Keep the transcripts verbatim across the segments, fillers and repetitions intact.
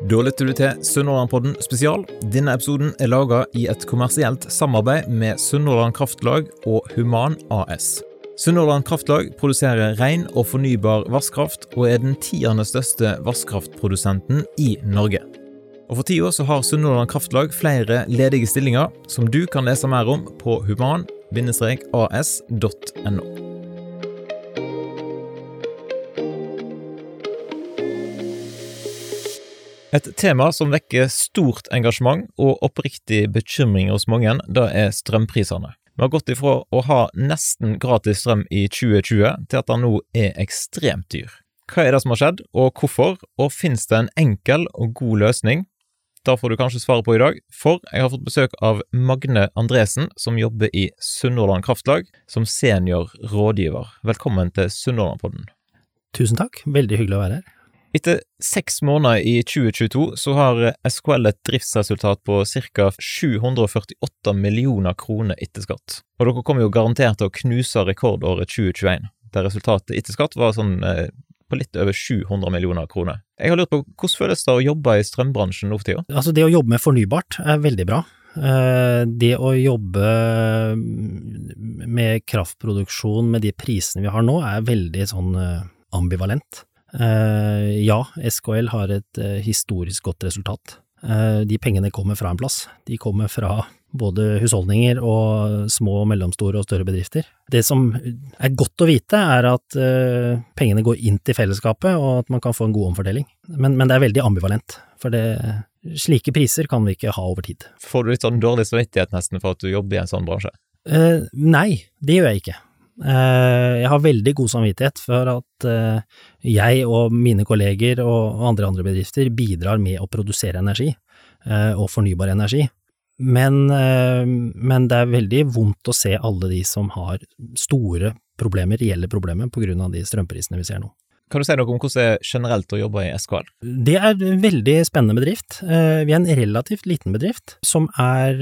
Da lytter du til Sunnhordlandpodden spesial. Denne episoden er laget i et kommersielt samarbeid med Sunnhordland Kraftlag og Human A S. Sunnhordland Kraftlag produserer ren og fornybar vasskraft og er den tiende største vasskraftprodusenten i Norge. Og for tida så har Sunnhordland Kraftlag flere ledige stillinger som du kan lese mer om på human bindestrek a s punktum no. Et tema som vekker stort engasjement og oppriktig bekymring hos mange, det er strømprisene. Vi har gått ifra å ha nesten gratis strøm i tjue tjue til at det nå er ekstremt dyr. Hva er det som har skjedd, og hvorfor? Og finnes det en enkel og god løsning? Da får du kanskje svare på i dag, for jeg har fått besøk av Magne Andresen, som jobber i Sunnhordland Kraftlag som senior rådgiver. Velkommen til Sunnhordlandpodden. Tusen takk, veldig hyggelig å være her. Etter seks måneder i tjue tjueto så har S K L et driftsresultat på ca. sju hundre førtiåtte millioner kroner etter skatt. Og dere kommer jo garantert til å knuse rekordåret tjue tjueen, der resultatet etter skatt var sånn eh, på litt over sju hundre millioner kroner. Jeg har lurt på, hvordan føles det å jobbe i strømbransjen nå for tida? Altså det å jobbe med fornybart er veldig bra. Det å jobbe med kraftproduksjon med de prisene vi har nå er veldig sånn ambivalent. Uh, ja, S K L har et uh, historisk godt resultat. Uh, de pengene kommer fra en plass. De kommer fra både husholdninger og små, mellomstore og større bedrifter. Det som er godt å vite er at uh, pengene går inn til fellesskapet, og at man kan få en god omfordeling. Men, men det er veldig ambivalent, for det, slike priser kan vi ikke ha over tid. Får du litt sånn dårlig samvittighet nesten for at du jobber i en sånn bransje? Uh, nei, det gjør jeg ikke. Jeg har veldig god samvittighet for at jeg og mine kolleger og andre andre bedrifter bidrar med å produsere energi og fornybar energi. Men, men det er veldig vondt å se alle de som har store problemer, reelle problemer på grunn av de strømprisene vi ser nå. Kan du si noe om hvordan det er generelt å jobbe i S K L? Det er en veldig spennende bedrift. Vi er en relativt liten bedrift, som er,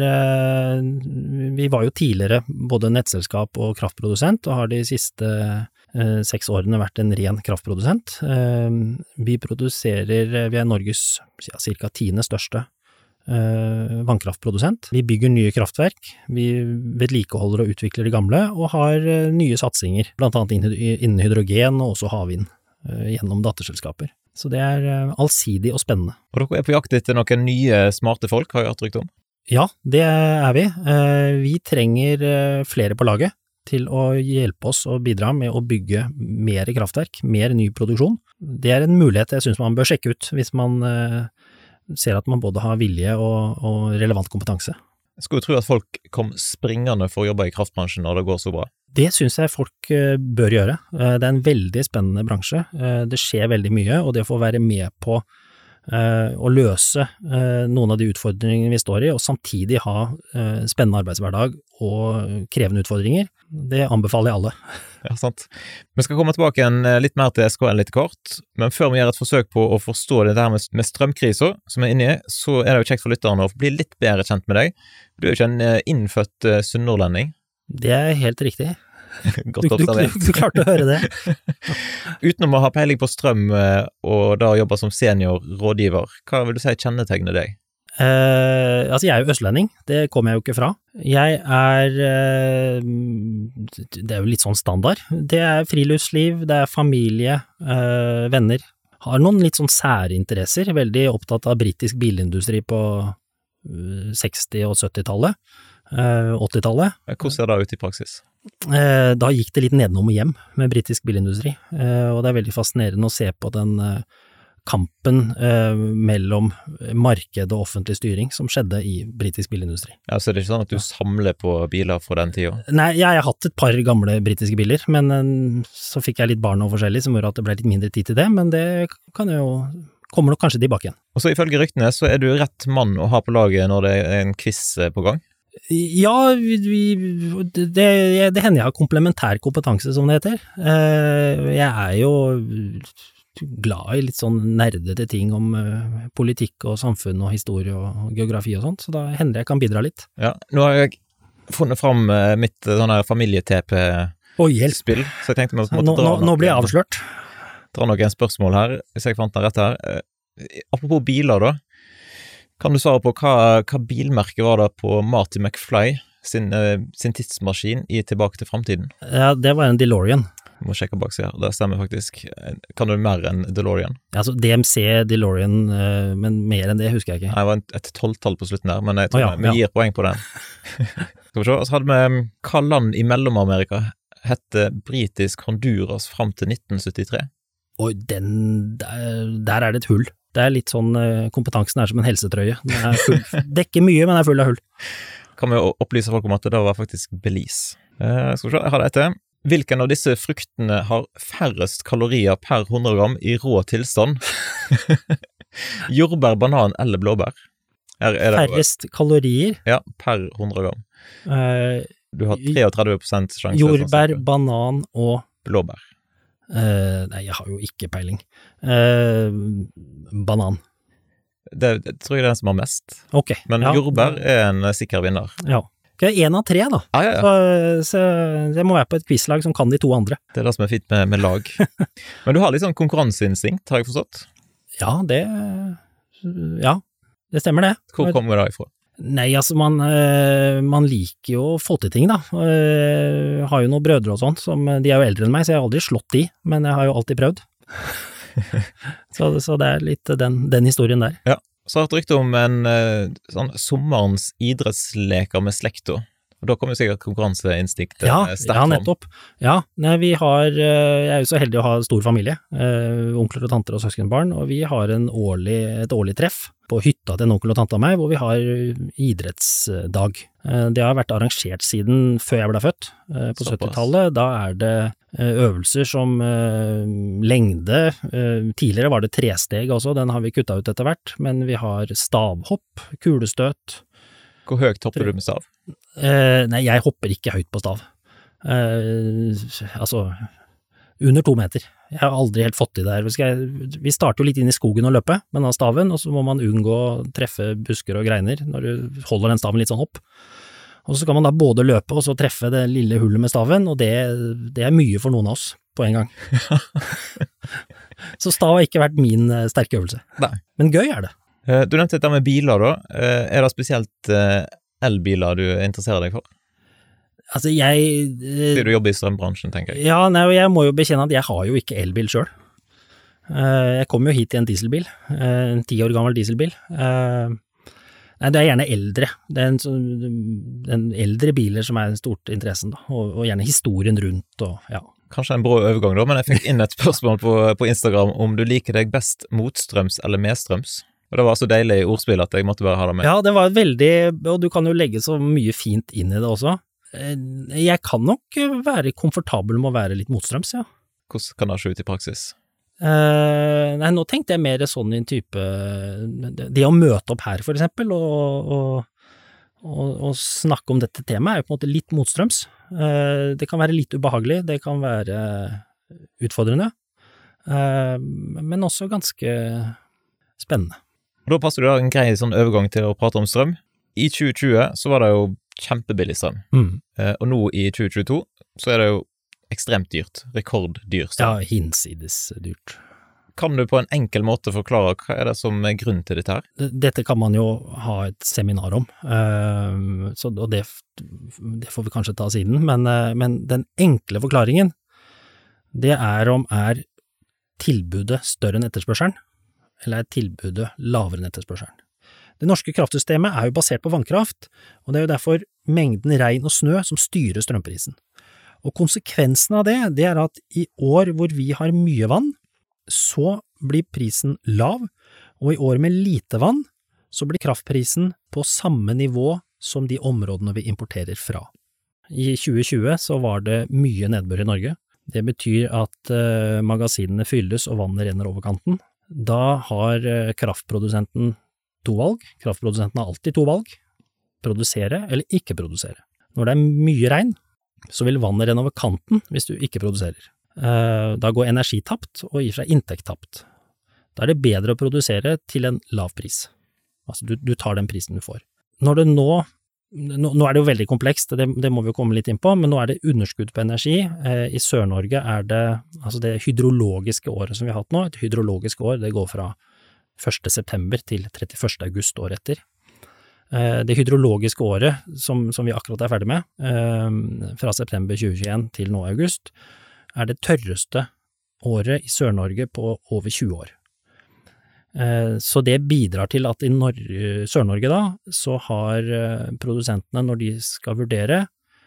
vi var jo tidligere både nettselskap og kraftprodusent, og har de siste seks årene vært en ren kraftprodusent. Vi produserer, vi er Norges ja, cirka tiende største vannkraftprodusent. Vi bygger nye kraftverk, vi vedlikeholder og utvikler de gamle, og har nye satsinger, blant annet innen hydrogen og også havvind. Gjennom datterselskaper. Så det er allsidig og spennende. Og dere er på jakt etter noen nye smarte folk, har jeg hatt rykt om? Ja, det er vi. Vi trenger flere på laget til å hjelpe oss og bidra med å bygge mer kraftverk, mer ny produksjon. Det er en mulighet jeg synes man bør sjekke ut hvis man ser at man både har vilje og, og relevant kompetanse. Jeg skulle tro at folk kom springende for å jobbe i kraftbransjen når det går så bra. Det synes jeg folk bør gjøre. Det er en veldig spennende bransje. Det skjer veldig mye, og det å få være med på å løse noen av de utfordringene vi står i, og samtidig ha spennende arbeidshverdag og krevende utfordringer, det anbefaler jeg alle. Ja, sant. Vi skal komme tilbake igjen litt mer til S K L litt kort, men før vi gjør et forsøk på å forstå det der med strømkrisa som er inne i, så er det jo kjekt for lytterne å bli litt bedre kjent med deg. Du er jo ikke en innfødt sunnhordlending. Det er helt riktig. Godt observert. Du, du, du klarte å høre det. Utenom å ha peiling på strøm og da jobbe som senior rådgiver, hva vil du si kjennetegner deg? Eh, altså jeg er jo østlending, det kommer jeg jo ikke fra. Jeg er, eh, det er jo litt sånn standard. Det er friluftsliv, det er familie, eh, venner. Har noen litt sånn særinteresser, veldig opptatt av britisk bilindustri på seksti- og syttitallet. åttitallet. Hvordan ser det ut i praksis? Da gikk det litt nedenom og hjem med britisk bilindustri, og det er veldig fascinerende å se på den kampen mellom marked og offentlig styring som skjedde i britisk bilindustri. Ja, så det er ikke sånn at du samler på biler fra den tiden? Nei, jeg har hatt et par gamle britiske biler, men så fikk jeg litt barn og forskjellig som gjorde at det ble litt mindre tid til det, men det kan jo kommer nok kanskje tilbake igjen. Og så ifølge ryktene så er du rett mann å ha på laget når det er en quiz på gang? Ja, vi, det, det, det hender jeg har komplementær kompetanse, som det heter. Jeg er jo glad i litt sånn nerdete ting om politikk og samfunn og historie og geografi og sånt, så da hender jeg kan bidra litt. Ja, nå har jeg funnet fram mitt sånn her familie-T P-spill, så jeg tenkte vi måtte nå, dra nå, nå blir jeg avslørt. Dra noen spørsmål her, hvis jeg fant den rett her. Apropos biler da, kan du svare på hva, hva bilmerke var det på Marty McFly sin, sin tidsmaskin i Tilbake til fremtiden? Ja, det var en DeLorean. Jeg må sjekke bak seg her, det stemmer faktisk. Kan du mer enn DeLorean? Altså D M C, DeLorean, men mer enn det husker jeg ikke. Nei, det var et tolvtall på slutten der, men jeg tror oh, ja, vi gir ja. poeng på den. Skal vi se, så hadde vi hva land i Mellom-Amerika hette britisk Honduras frem til nitten syttitre? Oi, den, der, der er det et hull. Det er litt sånn, kompetansen er som en helsetrøye. Den er full, dekker mye, men er full av hull. Kan vi opplyse folk om at det var faktisk Belize. Eh, skal vi se, jeg har det etter. Hvilken av disse fruktene har færrest kalorier per hundre gram i rå tilstand? Jordbær, banan eller blåbær? Er, er færrest kalorier? Ja, per hundre gram. Uh, du har treogtredve prosent sjanse. Jordbær, banan og blåbær. Uh, nei, jeg har jo ikke peiling. Uh, banan. Det, det tror jeg det er den som har mest. Ok. Men ja. Jordbær er en sikker vinner. Ja. Ok, en av tre da. Ah, ja, ja. Så, så jeg må være på et quizlag som kan de to andre. Det er det som er fint med, med lag. Men du har litt sånn konkurranseinstinkt, har jeg forstått? Ja, det ja, det stemmer det. Hvor kommer det da ifra? Nei, altså man, man liker jo å få til ting da. Jeg har jo noen brødre og sånt, som, de er jo eldre enn meg, så jeg har aldri slått de, men jeg har jo alltid prøvd. så, så det er litt den, den historien der. Ja. Så har jeg et rykte om en sånn sommerens idrettsleker med slekta. Og da kommer jo sikkert konkurranseinstinkt ja, sterkt ja, nettopp. Ja, nei, vi har, jeg er jo så heldig å ha stor familie, eh, onkler og tanter og søskenbarn, og vi har en årlig, et årlig treff på hytta til en onkel og tante av meg, hvor vi har idrettsdag. Eh, det har vært arrangert siden før jeg ble født, eh, på syttitallet. Da er det øvelser som eh, lengde, eh, tidligere var det tresteg også, den har vi kuttet ut etter hvert, men vi har stavhopp, kulestøt. Hvor høyt hopper du med stav? Eh, nei, jeg hopper ikke høyt på stav. Eh, altså, under to meter. Jeg har aldri helt fått i det her. Vi, skal, vi starter jo litt inn i skogen og løpe, men av staven, og så må man unngå å treffe busker og greiner når du holder den staven litt sånn opp. Og så skal man da både løpe og så treffe det lille hullet med staven, og det, det er mye for noen av oss på en gang. Så stav har ikke vært min sterke øvelse. Nei. Men gøy er det. Du nevnte dette med biler da. Er det spesielt elbiler du interesserer deg for? Altså jeg... Fordi du jobber i strømbransjen, tenker jeg. Ja, nei, jeg må jo bekjenne at jeg har jo ikke elbil selv. Jeg kom jo hit i en dieselbil, en ti år gammel dieselbil. Nei, det er gjerne eldre. Det er en, en eldre biler som er den stort interessen da, og, og gjerne historien rundt og ja. Kanskje en brå overgang da, men jeg fikk inn et spørsmål på, på Instagram om du liker deg best motstrøms eller medstrøms. Og det var så deilig ordspill at jeg måtte bare ha det med. Ja, det var veldig, og du kan jo legge så mye fint inn i det også. Jeg kan nok være komfortabel med å være litt motstrøms, ja. Hvordan kan det se ut i praksis? Uh, nei, nå tenkte jeg mer sånn i en type, det, det å møte opp her for eksempel, og, og, og, og snakke om dette temaet er jo på en måte litt motstrøms. Uh, det kan være litt ubehagelig, det kan være utfordrende, uh, men også ganske spennende. Og da passer det da en grei sånn overgang til å prate om strøm. I tjue tjue så var det jo kjempebillig strøm, mm. uh, og nå i tjue tjueto så er det jo ekstremt dyrt, rekorddyrt. Ja, hinsides dyrt. Kan du på en enkel måte forklare hva er det som er grunnen til dette her? Dette kan man jo ha et seminar om, uh, så, og det, det får vi kanskje ta siden, men, uh, men den enkle forklaringen, det er om er tilbudet større enn etterspørselen, eller er tilbudet lavere enn etterspørselen. Det norske kraftsystemet er jo basert på vannkraft, og det er jo derfor mengden regn og snø som styrer strømprisen. Og konsekvensen av det, det er at i år hvor vi har mye vann, så blir prisen lav, og i år med lite vann, så blir kraftprisen på samme nivå som de områdene vi importerer fra. I tjue tjue så var det mye nedbør i Norge. Det betyr at uh, magasinene fylles og vannet renner over kanten. Da har uh, kraftprodusenten to valg. Kraftprodusenten har alltid to valg. Produsere eller ikke produsere. Når det er mye regn, så vil vannet renne over kanten hvis du ikke produserer. Da går energi tapt og gir seg inntekt tapt. Da er det bedre å produsere til en lav pris. Altså du, du tar den prisen du får. Når det nå, nå, nå er det jo veldig komplekst, det, det må vi jo komme litt inn på, men nå er det underskudd på energi. I Sør-Norge er det, altså det hydrologiske året som vi har hatt nå, et hydrologisk år, det går fra første september til trettiførste august året etter. Det hydrologiske året, som, som vi akkurat er ferdig med, fra september tjue tjueen til nå august, er det tørreste året i Sør-Norge på over tjue år. Så det bidrar til at i Sør-Norge da, så har produsentene, når de skal vurdere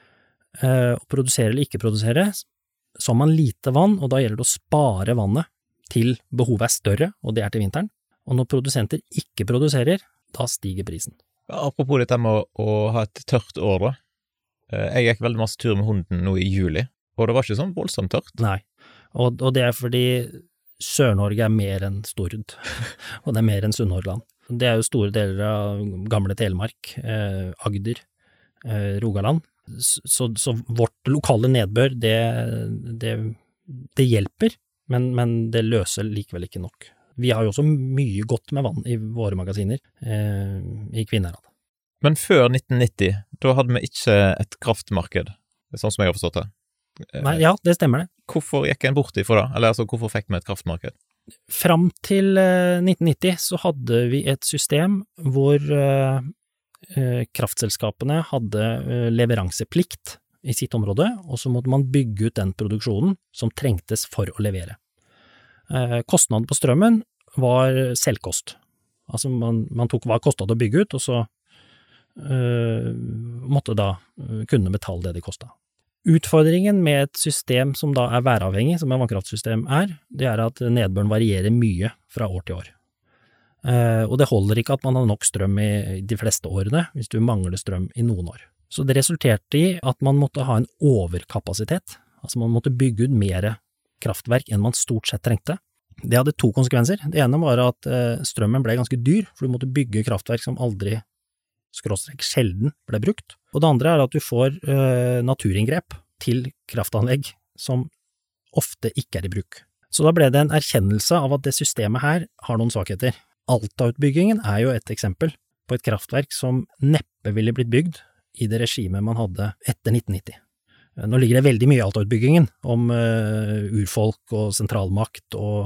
å produsere eller ikke produsere, så har man lite vann, og da gjelder det å spare vannet til behovet er større, og det er til vinteren. Og når produsenter ikke produserer, da stiger prisen. Apropos dette med å, å ha et tørt år da. Jeg gikk veldig masse tur med hunden nå i juli, og det var ikke sånn voldsomt tørt. Nei, og, og det er fordi Sør-Norge er mer enn Stord, og det er mer enn Sunnhordland. Det er jo store deler av gamle Telemark, eh, Agder, eh, Rogaland. Så, så vårt lokale nedbør, det, det, det hjelper, men, men det løser likevel ikke nok. Vi har jo også mye godt med vann i våre magasiner eh, i Kvinnherad. Men før nitten nitti, da hadde vi ikke et kraftmarked, sånn som jeg har forstått det. Nei, ja, det stemmer det. Hvorfor gikk en bort ifra det? Eller altså, hvorfor fikk vi et kraftmarked? Fram til eh, nitten nitti så hadde vi et system hvor eh, kraftselskapene hadde eh, leveranseplikt i sitt område, og så måtte man bygge ut den produksjonen som trengtes for å levere. Eh, kostnaden på strømmen var selvkost. Altså man, man tok hva kostet det å bygge ut, og så eh, måtte da kunne betale det det kostet. Utfordringen med et system som da er væravhengig, som et vannkraftsystem er, det er at nedbøren varierer mye fra år til år. Eh, og det holder ikke at man har nok strøm i de fleste årene, hvis du mangler strøm i noen år. Så det resulterte i at man måtte ha en overkapasitet, altså man måtte bygge ut mer kraftverk enn man stort sett trengte. Det hadde to konsekvenser. Det ene var at eh, strømmen ble ganske dyr, for du måtte bygge kraftverk som aldri, skråstrek sjelden, ble brukt. Og det andre er at du får eh, naturinngrep til kraftanlegg som ofte ikke er i bruk. Så da ble det en erkjennelse av at det systemet her har noen svakheter. Alta-utbyggingen er jo et eksempel på et kraftverk som neppe ville blitt bygd i det regimet man hadde etter nitten nitti. Nå ligger det veldig mye i Alta-utbyggingen om uh, urfolk og sentralmakt og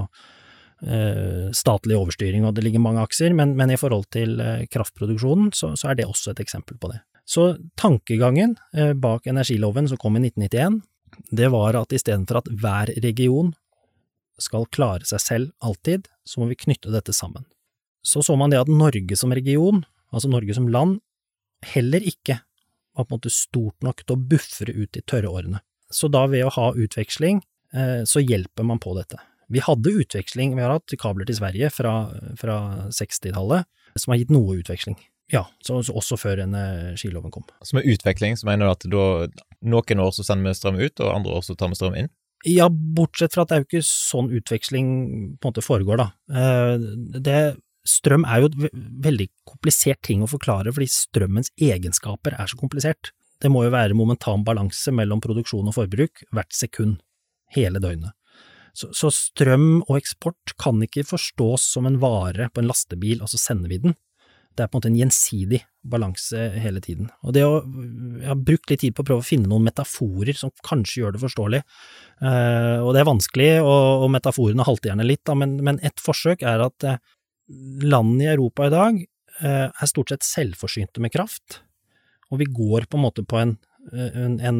uh, statlig overstyring, og det ligger mange aksjer, men, men i forhold til uh, kraftproduksjonen så, så er det også et eksempel på det. Så tankegangen uh, bak energiloven som kom i nitten nittien, det var at i stedet for at hver region skal klare seg selv alltid, så må vi knytte dette sammen. Så så man det at Norge som region, altså Norge som land, heller ikke var på en måte stort nok til å buffre ut de tørre årene. Så da ved å ha utveksling, eh, så hjelper man på dette. Vi hadde utveksling, vi har hatt kabler til Sverige fra, fra sekstitallet, som har gitt noe utveksling. Ja, så, så også før energiloven kom. Så med utveksling, så mener du at da, noen år så sender vi strøm ut, og andre år så tar vi strøm inn? Ja, bortsett fra at det er jo ikke sånn utveksling på en måte foregår da. Eh, det Strøm er jo et veldig komplisert ting å forklare, fordi strømmens egenskaper er så komplisert. Det må jo være momentan balanse mellom produksjon og forbruk hvert sekund, hele døgnet. Så, så strøm og eksport kan ikke forstås som en vare på en lastebil, og så sender vi den. Det er på en måte en gjensidig balanse hele tiden. Og det å, jeg har brukt litt tid på å prøve å finne noen metaforer som kanskje gjør det forståelig. Uh, og det er vanskelig, og, og metaforene halter gjerne litt, da, men, men et forsøk er at uh, landene i Europa i dag eh, er stort sett selvforsynte med kraft, og vi går på en måte på en, en, en,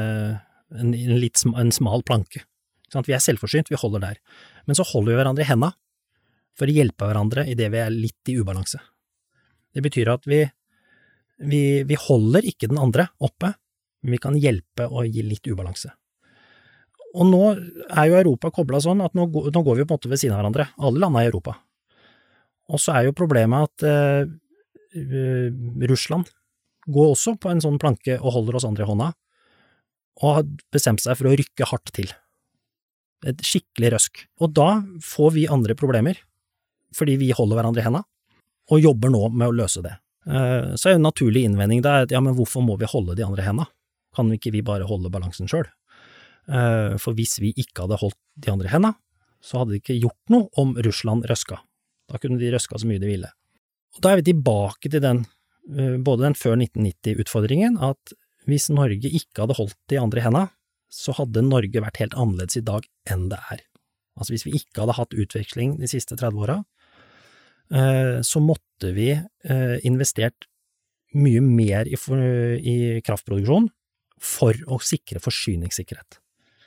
en, en litt sm- en smal planke. Sånn, vi er selvforsynt, vi holder der. Men så holder vi hverandre i hendene for å hjelpe hverandre i det vi er litt i ubalanse. Det betyr at vi, vi, vi holder ikke den andre oppe, men vi kan hjelpe og gi litt ubalanse. Og nå er jo Europa koblet sånn at nå, nå går vi på en måte ved siden av hverandre. Alle land er i Europa. Og så er jo problemet at uh, uh, Russland går også på en sånn planke og holder oss andre i hånda, og har bestemt seg for å rykke hardt til. Et skikkelig røsk. Og da får vi andre problemer, fordi vi holder hverandre i hendene, og jobber nå med å løse det. Uh, så er jo en naturlig innvending der, at ja, men hvorfor må vi holde de andre i hendene? Kan ikke vi bare holde balansen selv? Uh, for hvis vi ikke hadde holdt de andre i hendene, så hadde det ikke gjort noe om Russland røska. Da kunne de røska så mye de ville. Og da er vi tilbake til den, både den før nitten nitti-utfordringen, at hvis Norge ikke hadde holdt de andre i hendene, så hadde Norge vært helt annerledes i dag enn det er. Altså hvis vi ikke hadde hatt utveksling de siste tretti åra, eh, så måtte vi eh, investert mye mer i, for, i kraftproduksjon for å sikre forsyningssikkerhet.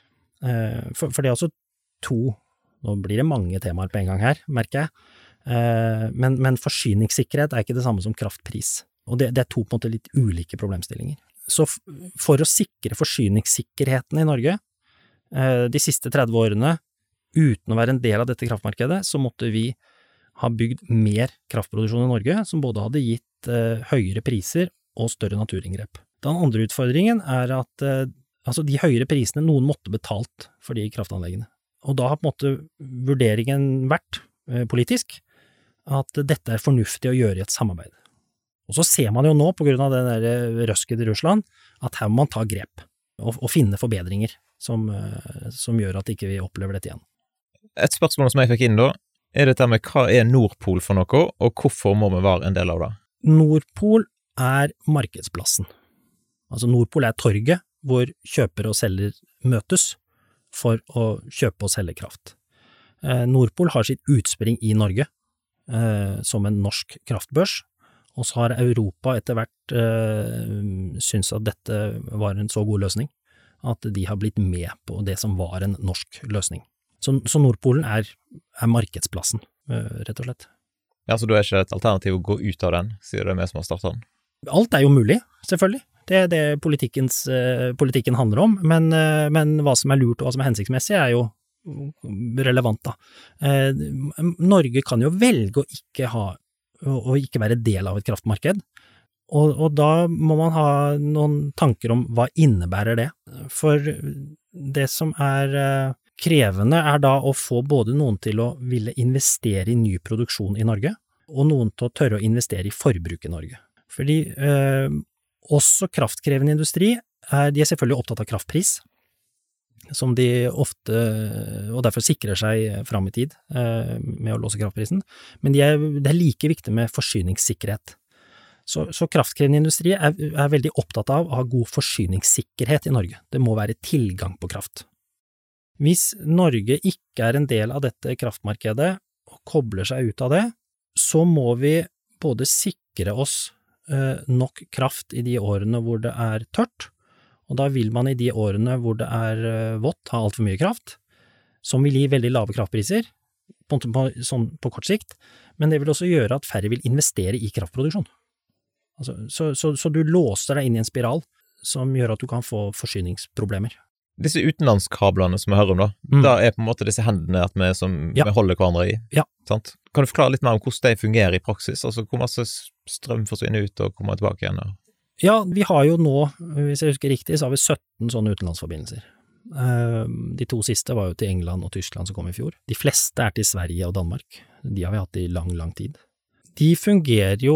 Eh, for, for det er altså to, nå blir det mange temaer på en gang her, merker jeg, eh, men, men forsyningssikkerhet er ikke det samme som kraftpris. Og det, det er to på en måte litt ulike problemstillinger. Så for å sikre forsyningssikkerheten i Norge eh, de siste tretti årene, uten å være en del av dette kraftmarkedet, så måtte vi ha bygd mer kraftproduksjon i Norge, som både hadde gitt eh, høyere priser og større naturinngrep. Den andre utfordringen er at eh, altså de høyere prisene noen måtte betalt for de kraftanleggene. Og da har på en måte vurderingen vært eh, politisk at dette er fornuftig å gjøre i et samarbeid. Og så ser man jo nå, på grunn av det der røsket i Russland, at her må man ta grep og, og finne forbedringer som, som gjør at ikke vi opplever dette igjen. Et spørsmål som jeg fikk inn da, er dette med hva er Nordpol for noe, og hvorfor må vi være en del av det? Nordpol er markedsplassen. Altså Nordpol er torget hvor kjøper og selger møtes for å kjøpe og selge kraft. Nordpol har sitt utspring i Norge eh, som en norsk kraftbørs. Og så har Europa etter hvert øh, syntes at dette var en så god løsning, at de har blitt med på det som var en norsk løsning. Så, så Nordpolen er, er markedsplassen, øh, rett og slett. Ja, så da er ikke et alternativ å gå ut av den, sier det vi som har startet den? Alt er jo mulig, selvfølgelig. Det er det politikkens, øh, politikken handler om, men, øh, men hva som er lurt og hva som er hensiktsmessig er jo relevant da. Eh, Norge kan jo velge å ikke ha og ikke være del av et kraftmarked. Og, og da må man ha noen tanker om hva innebærer det. For det som er krevende er da å få både noen til å ville investere i ny produksjon i Norge, og noen til å tørre å investere i forbruk i Norge. Fordi eh, også kraftkrevende industri, er, de er selvfølgelig opptatt av kraftpris, som de ofte, og derfor sikrer seg frem i tid eh, med å låse kraftprisen, men de er, det er like viktig med forsyningssikkerhet. Så, så kraftkrevende industri er, er veldig opptatt av å ha god forsyningssikkerhet i Norge. Det må være tilgang på kraft. Hvis Norge ikke er en del av dette kraftmarkedet og kobler seg ut av det, så må vi både sikre oss eh, nok kraft i de årene hvor det er tørt, og da vil man i de årene hvor det er vått ha alt for mye kraft, som vil gi veldig lave kraftpriser, på, på, sånn på kort sikt, men det vil også gjøre at færre vil investere i kraftproduksjon. Altså, så, så, så du låser deg inn i en spiral som gjør at du kan få forsyningsproblemer. Disse utenlandskablene som vi hører om da, mm. da er på en måte disse hendene at vi, som, ja. vi holder hverandre i. Ja. Sant? Kan du forklare litt mer om hvordan de fungerer i praksis? Altså hvor masse strøm forsvinner ut og kommer tilbake igjen? Og ja, vi har jo nå, hvis jeg husker riktig, så har vi sytten sånne utenlandsforbindelser. De to siste var jo til England og Tyskland som kom i fjor. De fleste er til Sverige og Danmark. De har vi hatt i lang, lang tid. De fungerer jo,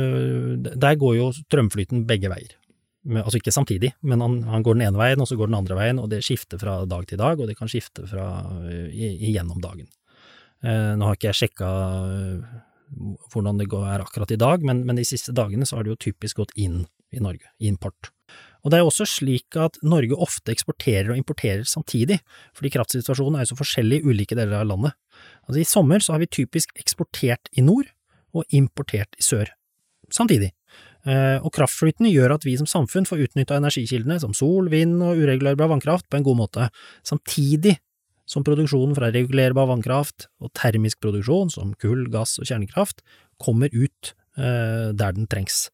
der går jo strømflyten begge veier. Altså ikke samtidig, men han, han går den ene veien, og så går den andre veien, og det skifter fra dag til dag, og det kan skifte fra igjennom dagen. Nå har ikke jeg sjekket hvordan det går er akkurat i dag, men, men de siste dagene så har det jo typisk gått inn i Norge, i import. Og det er også slik at Norge ofte eksporterer og importerer samtidig, fordi kraftsituasjonen er jo så forskjellig i ulike deler av landet. Altså i sommer så har vi typisk eksportert i nord og importert i sør samtidig. Eh, og kraftflytene gjør at vi som samfunn får utnyttet energikildene som sol, vind og uregulerbar vannkraft på en god måte, samtidig som produksjonen fra regulerbar vannkraft og termisk produksjon som kull, gass og kjernekraft kommer ut eh, der den trengs.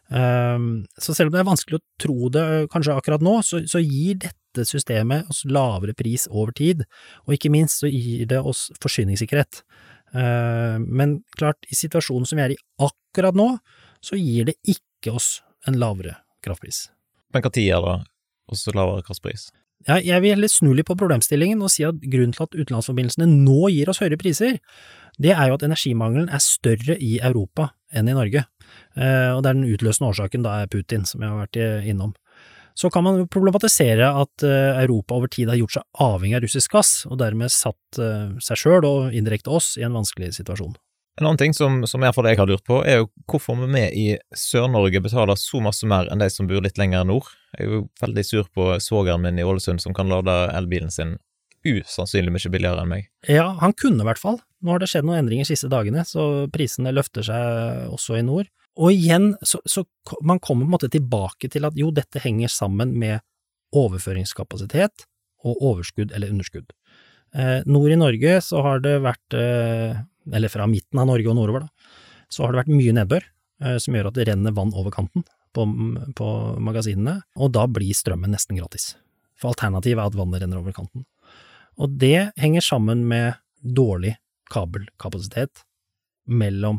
Um, så selv om det er vanskelig å tro det kanskje akkurat nå, så, så gir dette systemet oss lavere pris over tid, og ikke minst så gir det oss forsyningssikkerhet. Uh, men klart, i situasjonen som vi er i akkurat nå, så gir det ikke oss en lavere kraftpris. Men hva tid er det også lavere kraftpris? Ja, jeg vil heller snu litt på problemstillingen og si at grunnen til at utenlandsforbindelsene nå gir oss høyere priser, det er jo at energimangelen er større i Europa enn i Norge. Og det er den utløsende årsaken da er Putin, som jeg har vært innom. Så kan man problematisere at Europa over tid har gjort seg avhengig av russisk gass, og dermed satt seg selv og indirekte oss i en vanskelig situasjon. En annen ting som, som jeg for deg har lurt på, er jo hvorfor vi i Sør-Norge betaler så masse mer enn de som bor litt lenger nord. Jeg er jo veldig sur på svogeren min i Ålesund som kan lade elbilen sin usannsynlig mye billigere enn meg. Ja, han kunne i hvert fall. Nå har det skjedd noen endringer de siste dagene, så prisene løfter seg også i nord. Og igjen, så, så man kommer på en måte tilbake til at jo, dette henger sammen med overføringskapasitet og overskudd eller underskudd. Eh, nord i Norge så har det vært, eh, eller fra midten av Norge og nordover da, så har det vært mye nedbør, eh, som gjør at det renner vann over kanten på, på magasinene, og da blir strømmen nesten gratis. For alternativet er at vannet renner over kanten. Og det henger sammen med dårlig kabelkapasitet mellom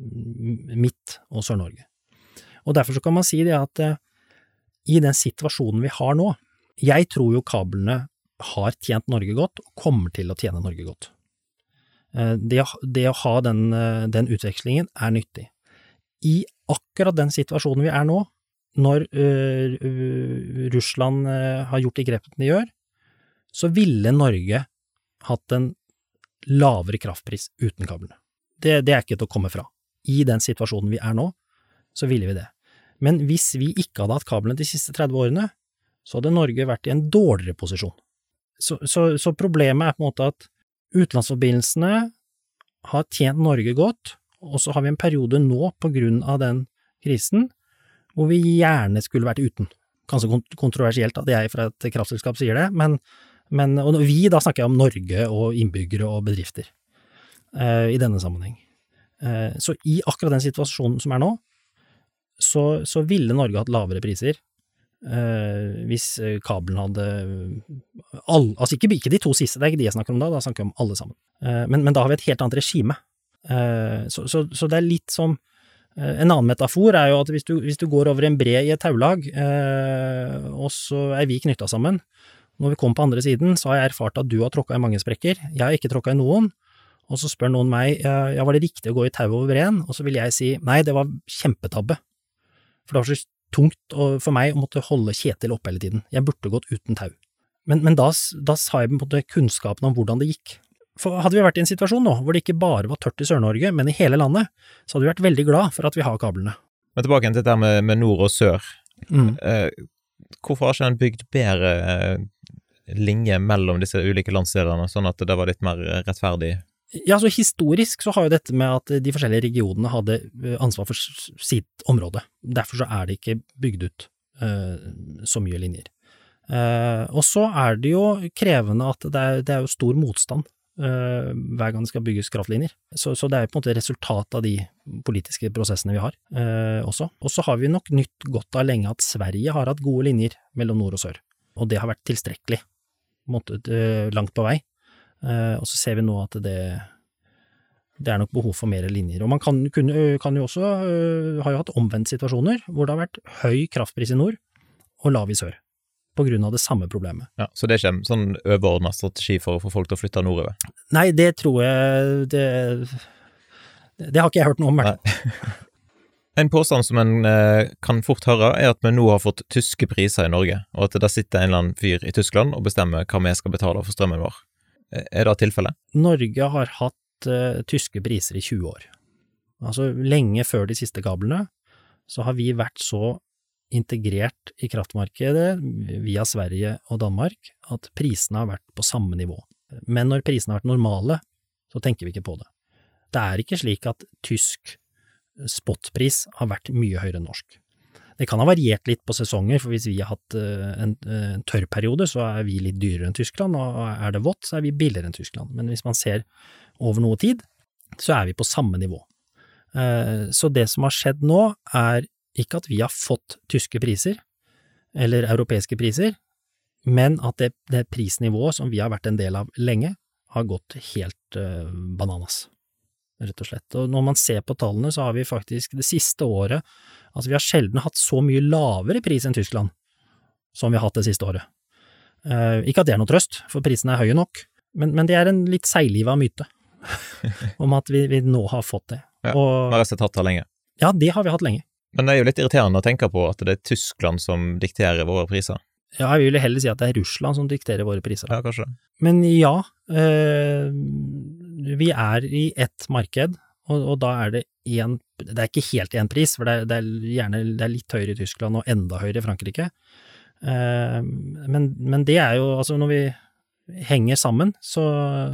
Midt- og Sør-Norge. Og derfor så kan man si det at eh, i den situasjonen vi har nå, jeg tror jo kablene har tjent Norge godt, og kommer til å tjene Norge godt. Eh, det, det å ha den, den utvekslingen er nyttig. I akkurat den situasjonen vi er nå, når uh, uh, Russland uh, har gjort de grepene de gjør, så ville Norge hatt en lavere kraftpris uten kablene. Det, det er ikke til å komme fra. I den situasjonen vi er nå, så ville vi det. Men hvis vi ikke hadde hatt kablene de siste tretti årene, så hadde Norge vært i en dårligere posisjon. Så, så, så problemet er på en måte at utenlandsforbindelsene har tjent Norge godt, og så har vi en periode nå på grunn av den krisen, hvor vi gjerne skulle vært uten. Kanskje kontroversielt at jeg fra et kraftselskap sier det, men, men og vi, da snakker jeg om Norge og innbyggere og bedrifter eh, i denne sammenheng. Eh, så i akkurat den situasjonen som er nå, så, så ville Norge hatt lavere priser eh, hvis kabelen hadde all, altså ikke, ikke de to siste, det er ikke de jeg snakker om da, da snakker jeg om alle sammen. Eh, men, men da har vi et helt annet regime. Eh, så, så, så det er litt som en annen metafor er jo at hvis du, hvis du går over en bre i et taulag, eh, og så er vi knyttet sammen, når vi kommer på andre siden, så har jeg erfart at du har tråkket i mange sprekker, jeg har ikke tråkket i noen, og så spør noen meg, ja, var det riktig å gå i tau over breen? Og så vil jeg si, nei, det var kjempetabbe. For det var så tungt for meg å måtte holde Kjetil opp hele tiden. Jeg burde gått uten tau. Men, men da, da sa jeg på en måte kunnskapen om hvordan det gikk. For hadde vi vært i en situasjon nå, hvor det ikke bare var tørt i Sør-Norge, men i hele landet, så hadde vi vært veldig glad for at vi har kablene. Men tilbake til dette med, med nord og sør. Mm. Eh, hvorfor har ikke en bygd bedre eh, linje mellom disse ulike landsdelene, sånn at det var litt mer rettferdig? Ja, så historisk så har jo dette med at de forskjellige regionene hadde ansvar for sitt område. Derfor så er det ikke bygd ut eh, så mye linjer. Eh, og så er det jo krevende at det er, det er jo stor motstand Uh, hver gang det skal bygges kraftlinjer. Så, så det er på en måte resultat av de politiske prosessene vi har uh, også. Og så har vi nok nytt godt av lenge at Sverige har hatt gode linjer mellom nord og sør. Og det har vært tilstrekkelig, på en måte, uh, langt på vei. Uh, og så ser vi nå at det, det er nok behov for mer linjer. Og man kan, kunne, kan jo også, uh, har jo hatt omvendt situasjoner, hvor det har vært høy kraftpris i nord og lav i sør, på grunn av det samme problemet. Ja, så det er ikke en sånn overordnet strategi for å få folk til å flytte nordover? Nei, det tror jeg, det, det har ikke jeg hørt noe om. En påstand som en eh, kan fort høre er at vi nå har fått tyske priser i Norge, og at det der sitter en eller annen fyr i Tyskland og bestemmer hva vi skal betale for strømmen vår. Er det tilfellet? Norge har hatt uh, tyske priser i tjue år. Altså lenge før de siste kablene, så har vi vært så integrert i kraftmarkedet via Sverige og Danmark, at prisene har vært på samme nivå. Men når prisene har vært normale, så tenker vi ikke på det. Det er ikke slik at tysk spotpris har vært mye høyere enn norsk. Det kan ha variert litt på sesonger, for hvis vi har hatt en, en tørr periode, så er vi litt dyrere enn Tyskland, og er det vått, så er vi billigere enn Tyskland. Men hvis man ser over noe tid, så er vi på samme nivå. Så det som har skjedd nå, er ikke at vi har fått tyske priser, eller europeiske priser, men at det, det prisnivået som vi har vært en del av lenge, har gått helt uh, bananas, rett og slett. Og når man ser på tallene, så har vi faktisk det siste året, altså vi har sjelden hatt så mye lavere pris enn Tyskland, som vi har hatt det siste året. Uh, ikke at det er noe trøst, for prisene er høye nok, men, men det er en litt seigliva myte, om at vi, vi nå har fått det. Ja, og, vi har rett og slett hatt det lenge. Ja, det har vi hatt lenge. Men det er jo litt irriterende å tenke på at det er Tyskland som dikterer våre priser. Ja, jeg vil heller si at det er Russland som dikterer våre priser. Ja, kanskje. Men ja, øh, vi er i ett marked, og, og da er det en, det er ikke helt en pris, for det er, det er gjerne det er litt høyere i Tyskland og enda høyere i Frankrike. Uh, men, men det er jo, altså når vi, henger sammen, så,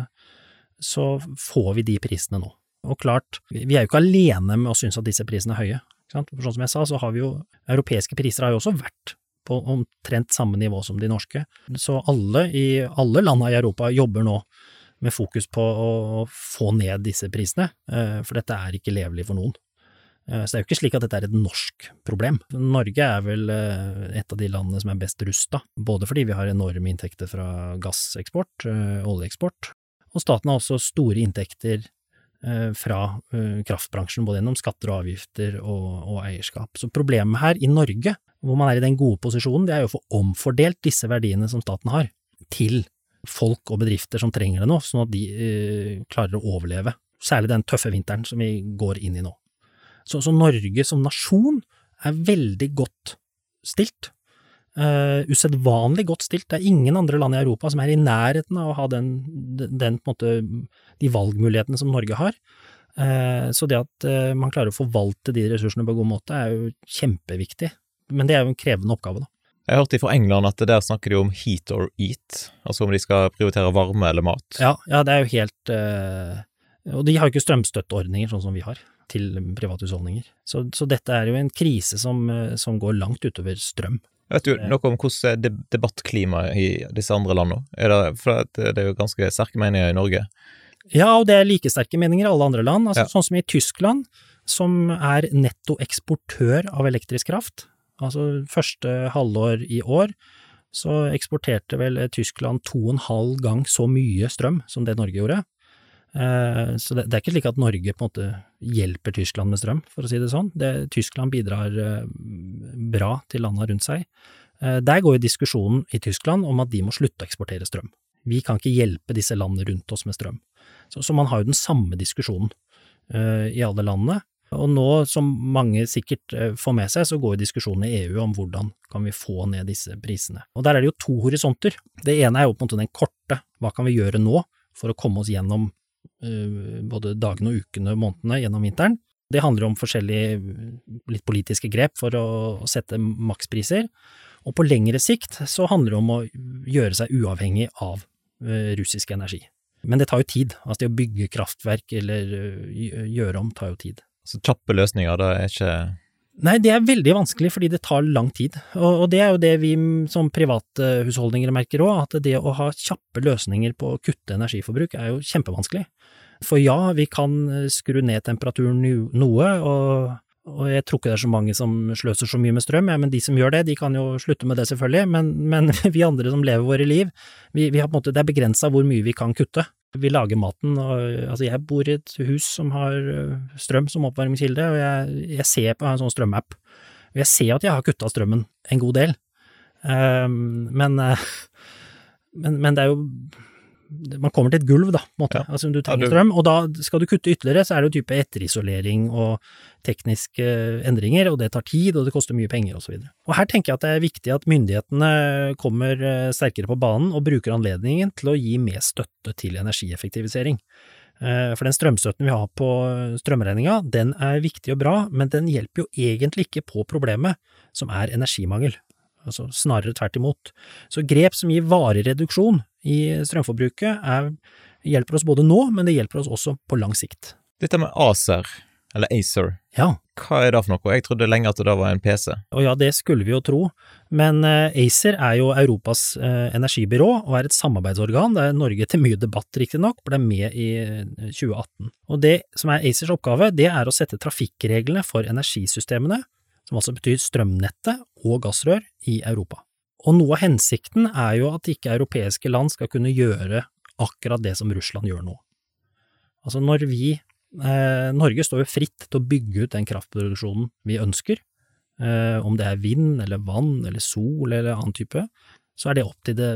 så får vi de prisene nå. Og klart, vi er jo ikke alene med å synes at disse prisene er høye. Ikke sant? For sånn som jeg sa, så har vi jo, europeiske priser har jo også vært på omtrent samme nivå som de norske. Så alle i alle landene i Europa jobber nå med fokus på å få ned disse prisene, for dette er ikke levelig for noen. Så det er jo ikke slik at dette er et norsk problem. Norge er vel et av de landene som er best rustet, både fordi vi har enorme inntekter fra gasseksport, oljeeksport, og staten har også store inntekter fra kraftbransjen, både gjennom skatter og avgifter og, og eierskap. Så problemet her i Norge, hvor man er i den gode posisjonen, det er jo å få omfordelt disse verdiene som staten har, til folk og bedrifter som trenger det nå, sånn at de uh, klarer å overleve. Særlig den tøffe vinteren som vi går inn i nå. Så, så Norge som nasjon er veldig godt stilt. Uh, usedvanlig godt stilt. Det er ingen andre land i Europa som er i nærheten av å ha den, den, den på en måte, de valgmulighetene som Norge har. Uh, så det at uh, man klarer å forvalte de ressursene på en god måte er jo kjempeviktig. Men det er jo en krevende oppgave da. Jeg har hørt fra England at der snakker de om heat or eat, altså om de skal prioritere varme eller mat. Ja, ja det er jo helt, uh, og de har jo ikke strømstøtteordninger sånn som vi har til private husholdninger. Så, så dette er jo en krise som, som går langt utover strøm. Vet du noe om hvordan er debattklimaet i disse andre landene? Er det, for det er jo ganske sterke meninger i Norge. Ja, og det er like sterke meninger i alle andre land, altså, ja. Sånn som i Tyskland, som er nettoeksportør av elektrisk kraft. Altså første halvår i år, så eksporterte vel Tyskland to og en halv gang så mye strøm som det Norge gjorde. Eh, så det, det er ikke slik at Norge på en måte hjelper Tyskland med strøm, for å si det sånn. Det, Tyskland bidrar eh, bra til landene rundt seg. Eh, der går jo diskusjonen i Tyskland om at de må slutte å eksportere strøm. Vi kan ikke hjelpe disse landene rundt oss med strøm. Så, så man har jo den samme diskusjonen eh, i alle landene. Og nå, som mange sikkert får med seg, så går jo diskusjonen i E U om hvordan kan vi få ned disse prisene. Og der er det jo to horisonter. Det ene er jo på en måte den korte, hva kan vi gjøre nå for å komme oss gjennom uh, både dagene og ukene og månedene gjennom vinteren. Det handler om forskjellige litt politiske grep for å, å sette makspriser. Og på lengre sikt så handler det om å gjøre seg uavhengig av uh, russisk energi. Men det tar jo tid. Altså det å bygge kraftverk eller uh, gjøre om tar jo tid. Så kjappe løsninger, det er ikke... Nei, det er veldig vanskelig fordi det tar lang tid, og, og det er jo det vi som private husholdninger merker også, at det å ha kjappe løsninger på å kutte energiforbruk er jo kjempevanskelig. For ja, vi kan skru ned temperaturen noe, og, og jeg tror ikke det er så mange som sløser så mye med strøm, ja, men de som gjør det, de kan jo slutte med det selvfølgelig, men, men vi andre som lever våre liv, vi, vi har på en måte, det er begrenset hvor mye vi kan kutte. Vi lager maten, og altså jeg bor i et hus som har strøm som oppvarmingskilde, og jeg, jeg ser på en sånn strømapp, og jeg ser at jeg har kuttet strømmen en god del, um, men, uh, men, men det er jo, man kommer til et gulv da, på en måte. Ja. Altså du trenger ja, du... strøm, og da skal du kutte ytterligere, så er det jo type etterisolering og tekniske endringer, og det tar tid, og det koster mye penger og så videre. Og her tenker jeg at det er viktig at myndighetene kommer sterkere på banen og bruker anledningen til å gi mer støtte til energieffektivisering. For den strømstøtten vi har på strømregninga, den er viktig og bra, men den hjelper jo egentlig ikke på problemet som er energimangel. Altså snarere tvert imot. Så grep som gir varig reduksjon i strømforbruket er, hjelper oss både nå, men det hjelper oss også på lang sikt. Dette med Acer, eller Acer, ja. Hva er det for noe? Jeg trodde lenge at det da var en P C. Og ja, det skulle vi jo tro, men uh, Acer er jo Europas uh, energibyrå og er et samarbeidsorgan. Det er Norge til mye debatt riktig nok, for det er med i uh, tjue atten. Og det som er Acers oppgave, det er å sette trafikkreglene for energisystemene, som altså betyr strømnettet og gassrør i Europa. Og noe av hensikten er jo at ikke europeiske land skal kunne gjøre akkurat det som Russland gjør nå. Altså når vi, eh, Norge står jo fritt til å bygge ut den kraftproduksjonen vi ønsker, eh, om det er vind eller vann eller sol eller annen type, så er det opp til, det,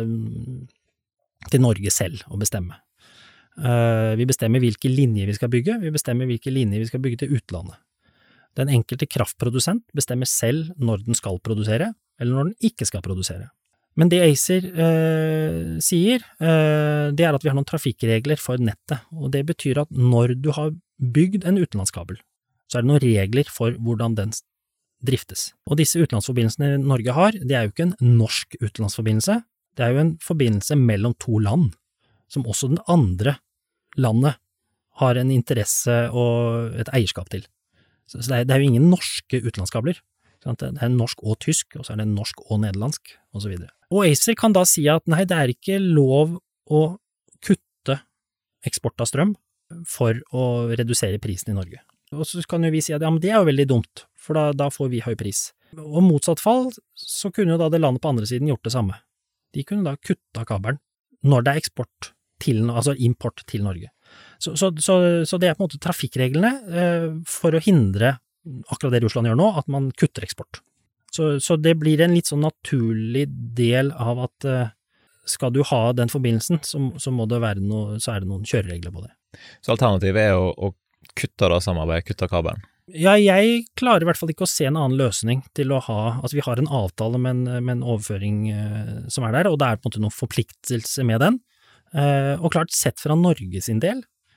til Norge selv å bestemme. Eh, vi bestemmer hvilke linjer vi skal bygge, vi bestemmer hvilke linjer vi skal bygge til utlandet. Den enkelte kraftprodusent bestemmer selv når den skal produsere, eller når den ikke skal produsere. Men det Acer eh, sier, eh, det er at vi har noen trafikkregler for nettet, og det betyr at når du har bygd en utenlandskabel, så er det noen regler for hvordan den driftes. Og disse utenlandsforbindelsene Norge har, det er jo ikke en norsk utenlandsforbindelse, Det er jo en forbindelse mellom to land, som også den andre landet har en interesse og et eierskap til. Så det er, det er jo ingen norske utenlandskabler. Det er norsk og tysk, og så er det norsk og nederlandsk, og så videre. Og ACER kan da si at nei, det er ikke lov å kutte eksport av strøm for å redusere prisen i Norge. Og så kan jo vi si at ja, men det er jo veldig dumt, for da, da får vi høy pris. Og motsatt fall, så kunne jo da det landet på andre siden gjort det samme. De kunne da kutta kabelen når det er eksport til, altså import til Norge. Så, så, så, så det er på en måte trafikkreglene eh, for å hindre akkurat det Russland gjør nå, at man kutter eksport. Så, så det blir en litt sånn naturlig del av at eh, skal du ha den forbindelsen, så, så må det være noe, så er det noen kjøreregler på det. Så alternativet er å, å kutte da samarbeidet, kutte kabelen? Ja, jeg klarer i hvert fall ikke å se en annen løsning til å ha, altså vi har en avtale med en, med en overføring eh, som er der, og det er på en måte noen forpliktelse med den. Eh, og klart, sett fra Norge sin del,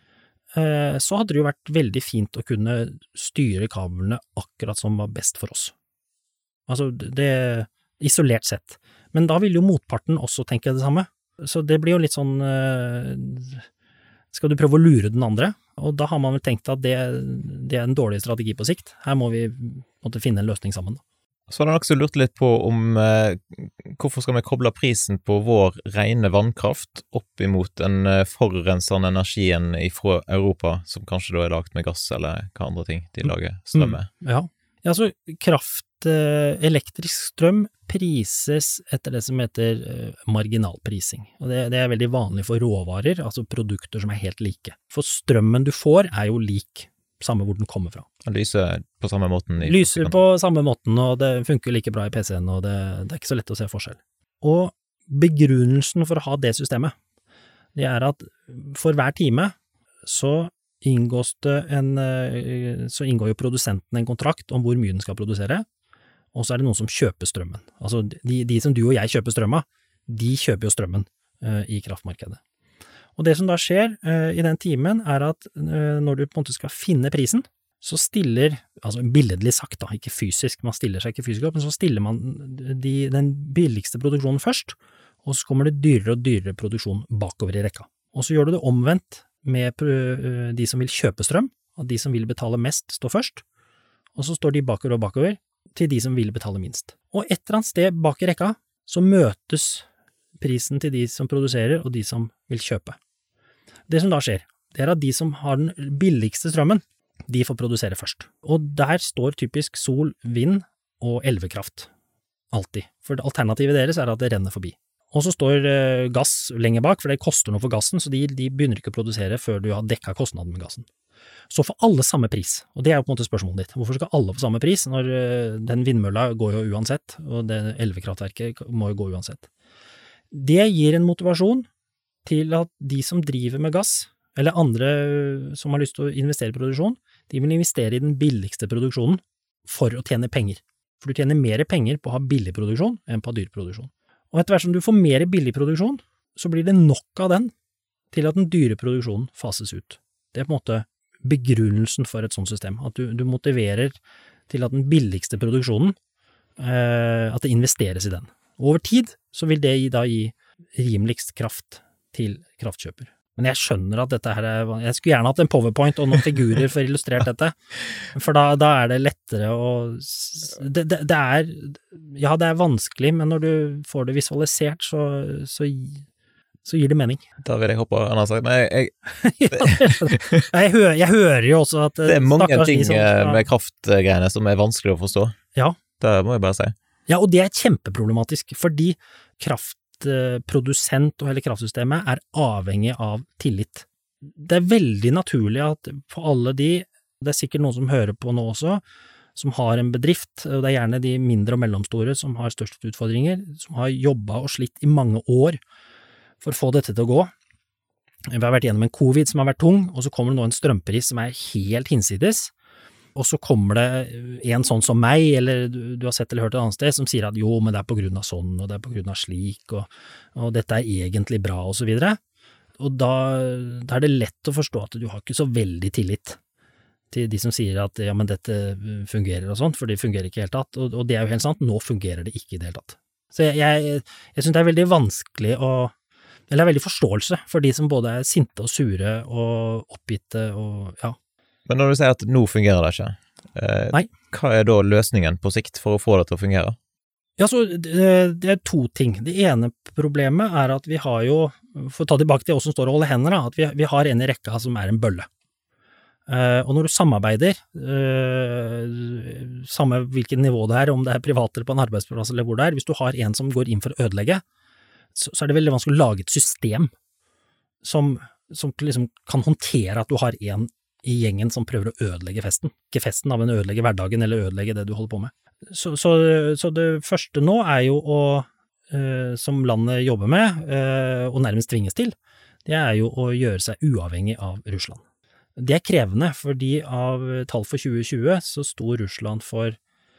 eh, så hadde det jo vært veldig fint å kunne styre kablene akkurat som var best for oss. Altså, det isolert sett. Men da vil jo motparten også tenke det samme. Så det blir jo litt sånn, eh, skal du prøve å lure den andre? Og da har man vel tenkt at det, det er en dårlig strategi på sikt. Her må vi måtte finne en løsning sammen. Så har jeg også lurt litt på om eh, hvorfor skal vi koble prisen på vår rene vannkraft opp imot den eh, forurensende energien fra Europa, som kanskje da er lagt med gass, eller hva andre ting de lager strøm med? Mm, ja. ja, altså kraft, eh, elektrisk strøm prises etter det som heter eh, marginalprising. Og det, det er veldig vanlig for råvarer, altså produkter som er helt like. For strømmen du får er jo lik, samme hvor den kommer fra. Den lyser på samme måten? I lyser på samme måten, og det funker like bra i P C-en, og det, det er ikke så lett å se forskjell. Og begrunnelsen for å ha det systemet, det er at for hver time så inngås det en, så inngår jo produsenten en kontrakt om hvor mye den skal produsere, og så er det noen som kjøper strømmen. Altså de, de som du og jeg kjøper strøm av, de kjøper jo strømmen uh, i kraftmarkedet. Og det som da skjer uh, i den timen er at uh, når du på en måte skal finne prisen, så stiller, altså billedlig sagt da, ikke fysisk, man stiller seg ikke fysisk opp, men så stiller man de, den billigste produksjonen først, og så kommer det dyrere og dyrere produksjon bakover i rekka. Og så gjør du det omvendt med uh, de som vil kjøpe strøm, at de som vil betale mest står først, og så står de bakover og bakover til de som vil betale minst. Og et eller annet sted bak i rekka, så møtes prisen til de som produserer og de som vil kjøpe. Det som da skjer, det er at de som har den billigste strømmen, de får produsere først. Og der står typisk sol, vind og elvekraft. Alltid. For alternativet deres er at det renner forbi. Og så står uh, gass lenger bak, for det koster noe for gassen, så de, de begynner ikke å produsere før du har dekket kostnaden med gassen. Så får alle samme pris, og det er jo på en måte spørsmålet ditt. Hvorfor skal alle få samme pris når uh, den vindmølla går jo uansett, og det elvekraftverket må jo gå uansett? Det gir en motivasjon til at de som driver med gass, eller andre som har lyst til å investere i produksjon, de vil investere i den billigste produksjonen for å tjene penger. For du tjener mer penger på å ha billig produksjon enn på å ha dyr produksjon. Og etter hvert som du får mer billig produksjon, så blir det nok av den til at den dyre produksjonen fases ut. Det er på en måte begrunnelsen for et sånt system, at du, du motiverer til at den billigste produksjonen, eh, at det investeres i den. Over tid så vil det da gi rimeligst kraft til kraftkjøper. Men jeg skjønner at dette her er, jeg skulle gjerne hatt en PowerPoint og noen figurer for å illustrere dette, for da, da er det lettere å, det, det, det er, ja det er vanskelig, men når du får det visualisert, så, så, så gir det mening. Da vil jeg hoppe, Anna sagt, men jeg... jeg, jeg, hører, jeg hører jo også at... Det er mange ting som, med kraftgreiene som er vanskelig å forstå. Ja. Det må jeg bare si. Ja, og det er kjempeproblematisk, fordi kraft produsent og hele kraftsystemet er avhengig av tillit. Det er veldig naturlig at for alle de, det er sikkert noen som hører på nå også, som har en bedrift, og det er gjerne de mindre og mellomstore som har størst utfordringer, som har jobbet og slitt i mange år for å få dette til å gå. Vi har vært gjennom en covid som har vært tung, og så kommer det nå en strømpris som er helt hinsides, og så kommer det en sånn som meg, eller du, du har sett eller hørt et annet sted, som sier at jo, men det er på grunn av sånn, og det er på grunn av slik, og, og dette er egentlig bra, og så videre. Og da, da er det lett å forstå at du har ikke så veldig tillit til de som sier at ja, men dette fungerer og sånt, for det fungerer ikke helt tatt, og, og det er jo helt sant, nå fungerer det ikke i det hele tatt. Så jeg, jeg, jeg synes det er veldig vanskelig å, eller det er veldig forståelse for de som både er sinte og sure og oppgitte og, ja. Men når du sier at nå fungerer det ikke, eh, Nei. Hva er da løsningen på sikt for å få det til å fungere? Ja, så det, det er to ting. Det ene problemet er at vi har jo, for å ta tilbake til oss som står og holder hender, da, at vi, vi har en i rekka som er en bølle. Uh, og når du samarbeider, uh, samme hvilket nivå det er, om det er privat eller på en arbeidsplass eller hvor det er, hvis du har en som går inn for å ødelegge, så, så er det veldig vanskelig å lage et system som, som liksom kan håndtere at du har en i gjengen som prøver å ødelegge festen. Ikke festen, men ødelegge hverdagen eller ødelegge det du holder på med. Så, så, så det første nå er jo å, uh, som landet jobber med, uh, og nærmest tvinges til, det er jo å gjøre seg uavhengig av Russland. Det er krevende, fordi av tall for tjue tjue så sto Russland for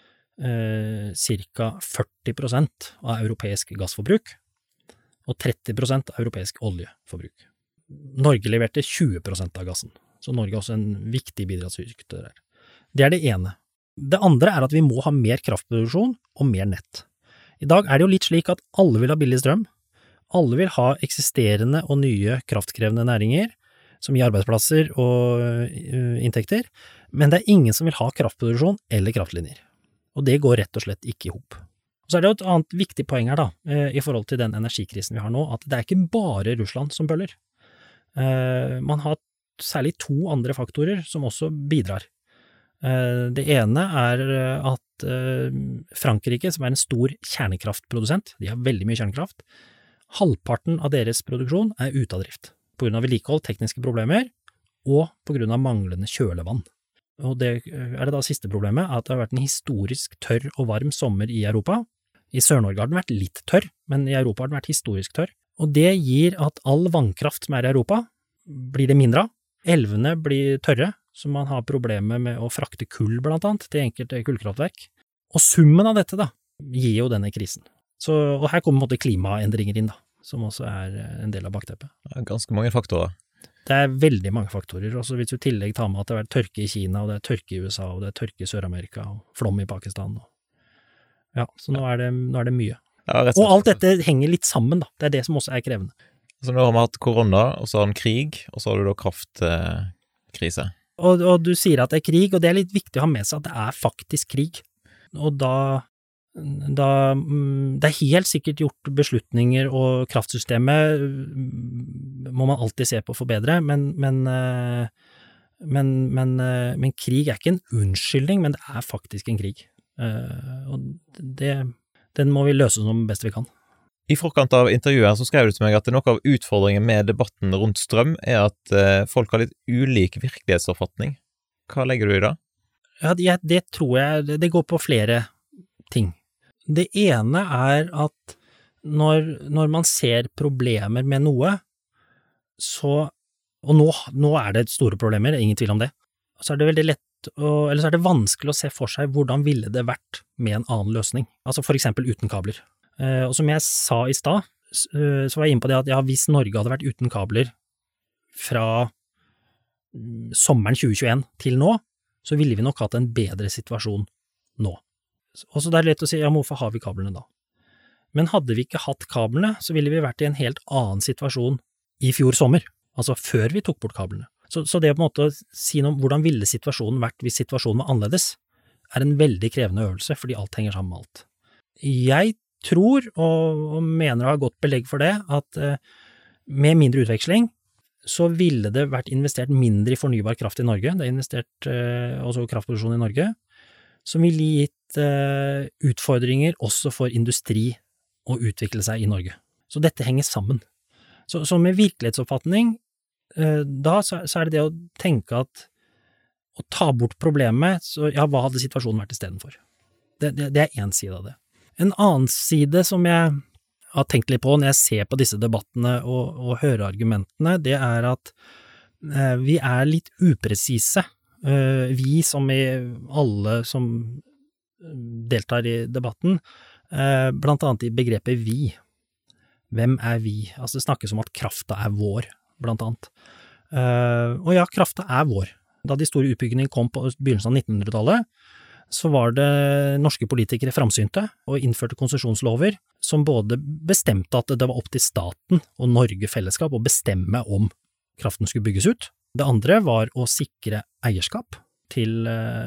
uh, cirka førti prosent av europeisk gassforbruk, og tretti prosent av europeisk oljeforbruk. Norge leverte tjue prosent av gassen, så Norge er også en viktig bidragsyter der. Det er det ene. Det andre er at vi må ha mer kraftproduksjon og mer nett. I dag er det jo litt slik at alle vil ha billig strøm, alle vil ha eksisterende og nye kraftkrevende næringer, som gir arbeidsplasser og uh, inntekter, men det er ingen som vil ha kraftproduksjon eller kraftlinjer. Og det går rett og slett ikke i hop. Og så er det jo et annet viktig poeng her da, uh, i forhold til den energikrisen vi har nå, at det er ikke bare Russland som bøller. Uh, man har særlig to andre faktorer som også bidrar. Det ene er at Frankrike, som er en stor kjernekraftprodusent, de har veldig mye kjernekraft, halvparten av deres produksjon er ute av drift, på grunn av vedlikehold, tekniske problemer, og på grunn av manglende kjølevann. Og det er det da siste problemet, at det har vært en historisk tørr og varm sommer i Europa. I Sør-Norge har den vært litt tørr, men i Europa har den vært historisk tørr. Og det gir at all vannkraft som er i Europa, blir det mindre av. Elvene blir tørre, så man har problemer med å frakte kull blant annet til enkelte kullkraftverk. Og summen av dette da, gir jo denne krisen. Så, og her kommer på en måte klimaendringer inn da, som også er en del av bakteppet. Det er ganske mange faktorer. Det er veldig mange faktorer, også hvis du i tillegg tar med at det har vært tørke i Kina, og det er tørke i U S A, og det er tørke i Sør-Amerika, og flom i Pakistan. Og, ja, så nå er det, nå er det mye. Ja, og alt dette henger litt sammen da, det er det som også er krevende. Så nå har vi hatt korona, og så har vi krig, og så har du da kraftkrise. Og, og du sier at det er krig, og det er litt viktig å ha med seg at det er faktisk krig. Og da, da det er helt sikkert gjort beslutninger, og kraftsystemet må man alltid se på å forbedre, men, men, men, men, men krig er ikke en unnskyldning, men det er faktisk en krig. Og det, den må vi løse som best vi kan. I forkant av intervjuet så skrev du til meg at noe av utfordringen med debatten rundt strøm er at eh, folk har litt ulik virkelighetsoppfatning. Hva legger du i det? Ja, det, det tror jeg, det går på flere ting. Det ene er at når, når man ser problemer med noe, så, og nå, nå er det store problemer, ingen tvil om det, så er det veldig lett, å, eller så er det vanskelig å se for seg hvordan ville det vært med en annen løsning. Altså for eksempel uten kabler. Uh, og som jeg sa i stad, uh, så var jeg inne på det at ja, hvis Norge hadde vært uten kabler fra um, sommeren tjue tjueen til nå, så ville vi nok hatt en bedre situasjon nå. Og så det er lett å si, ja, hvorfor har vi kablene da? Men hadde vi ikke hatt kablene, så ville vi vært i en helt annen situasjon i fjor sommer, altså før vi tok bort kablene. Så, så det på en måte å si noe om hvordan ville situasjonen vært hvis situasjonen var annerledes, er en veldig krevende øvelse, fordi alt henger sammen med alt. Jeg tror, og, og mener å ha godt belegg for det, at eh, med mindre utveksling, så ville det vært investert mindre i fornybar kraft i Norge. Det er investert eh, også kraftproduksjon i Norge, som ville gitt eh, utfordringer også for industri å utvikle seg i Norge. Så dette henger sammen. Så, så med virkelighetsoppfatning, eh, da så, så er det det å tenke at å ta bort problemet, så ja, hva hadde situasjonen vært i stedet for? Det, det, det er en side av det. En annen side som jeg har tenkt litt på når jeg ser på disse debattene og, og hører argumentene, det er at eh, vi er litt upresise. Eh, vi som i alle som deltar i debatten, eh, blant annet i begrepet vi. Hvem er vi? Altså det snakkes om at krafta er vår, blant annet. Eh, og ja, krafta er vår. Da de store utbyggingene kom på begynnelsen av nittenhundretallet, så var det norske politikere framsynte og innførte konsesjonslover som både bestemte at det var opp til staten og Norge fellesskap å bestemme om kraften skulle bygges ut. Det andre var å sikre eierskap til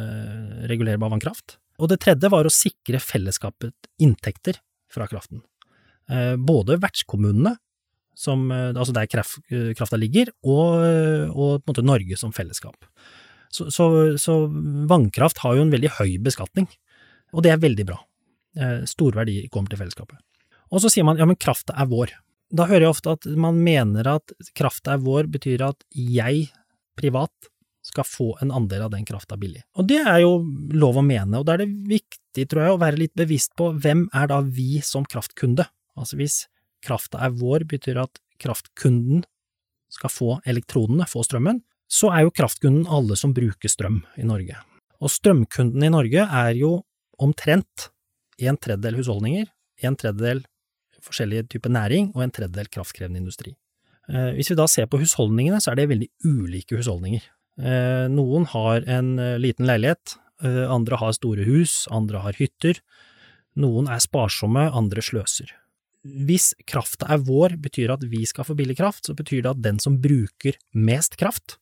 eh, regulerbar vannkraft. Og det tredje var å sikre fellesskapet inntekter fra kraften. Eh, både vertskommunene, som, altså der kraft, krafta ligger, og, og på en måte Norge som fellesskap. Så, så, så vannkraft har jo en veldig høy beskatning, og det er veldig bra. Eh, stor verdi kommer til fellesskapet. Og så sier man, ja, men krafta er vår. Da hører jeg ofte at man mener at krafta er vår betyr at jeg, privat, skal få en andel av den krafta billig. Og det er jo lov å mene, og da er det viktig, tror jeg, å være litt bevisst på hvem er da vi som kraftkunde. Altså hvis krafta er vår betyr at kraftkunden skal få elektronene, få strømmen, så er jo kraftkunden alle som bruker strøm i Norge. Og strømkunden i Norge er jo omtrent en tredjedel husholdninger, en tredjedel forskjellige typer næring og en tredjedel kraftkrevende industri. Eh, hvis vi da ser på husholdningene, så er det veldig ulike husholdninger. Eh, noen har en liten leilighet, eh, andre har store hus, andre har hytter, noen er sparsomme, andre sløser. Hvis krafta er vår betyr at vi skal få billig kraft, så betyr det at den som bruker mest kraft,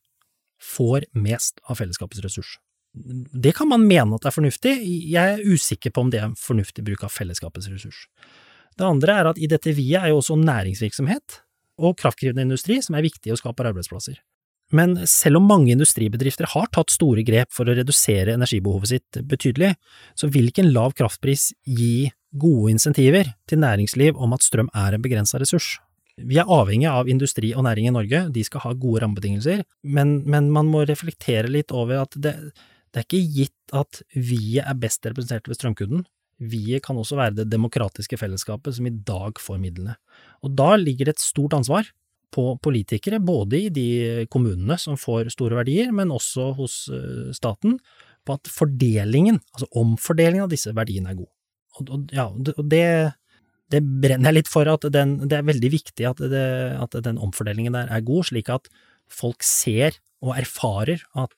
får mest av fellesskapets ressurs. Det kan man mene at det er fornuftig, jeg er usikker på om det er en fornuftig bruk av fellesskapets ressurs. Det andre er at i dette viet er jo også næringsvirksomhet og kraftkrevende industri som er viktig å skape arbeidsplasser. Men selv om mange industribedrifter har tatt store grep for å redusere energibehovet sitt betydelig, så vil ikke en lav kraftpris gi gode insentiver til næringsliv om at strøm er en begrenset ressurs. Vi er avhengig av industri og næring i Norge, de skal ha gode rammebetingelser, men, men man må reflektere litt over at det, det er ikke gitt at vi er best representert ved strømkunden. Vi kan også være det demokratiske fellesskapet som i dag får midlene. Og da ligger det et stort ansvar på politikere, både i de kommunene som får store verdier, men også hos staten, på at fordelingen, altså omfordelingen av disse verdiene er god. Og, og, ja, og det, det brenner jeg litt for, at den, det er veldig viktig at, det, at den omfordelingen der er god, slik at folk ser og erfarer at,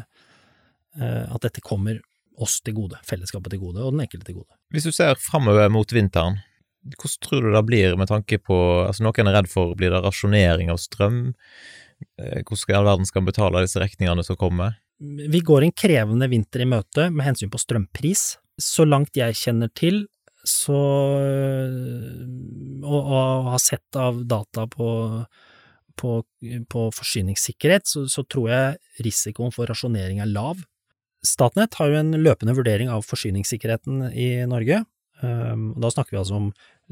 at dette kommer oss til gode, fellesskapet til gode, og den enkelte til gode. Hvis du ser fremover mot vinteren, hvordan tror du det blir med tanke på, altså noen er redd for, blir det rasjonering av strøm? Hvordan skal all verden skal betale disse rekningene som kommer? Vi går en krevende vinter i møte med hensyn på strømpris. Så langt jeg kjenner til, så, og, og har sett av data på, på, på forsyningssikkerhet, så, så tror jeg risikoen for rasjonering er lav. Statnett har jo en løpende vurdering av forsyningssikkerheten i Norge. Da snakker vi altså om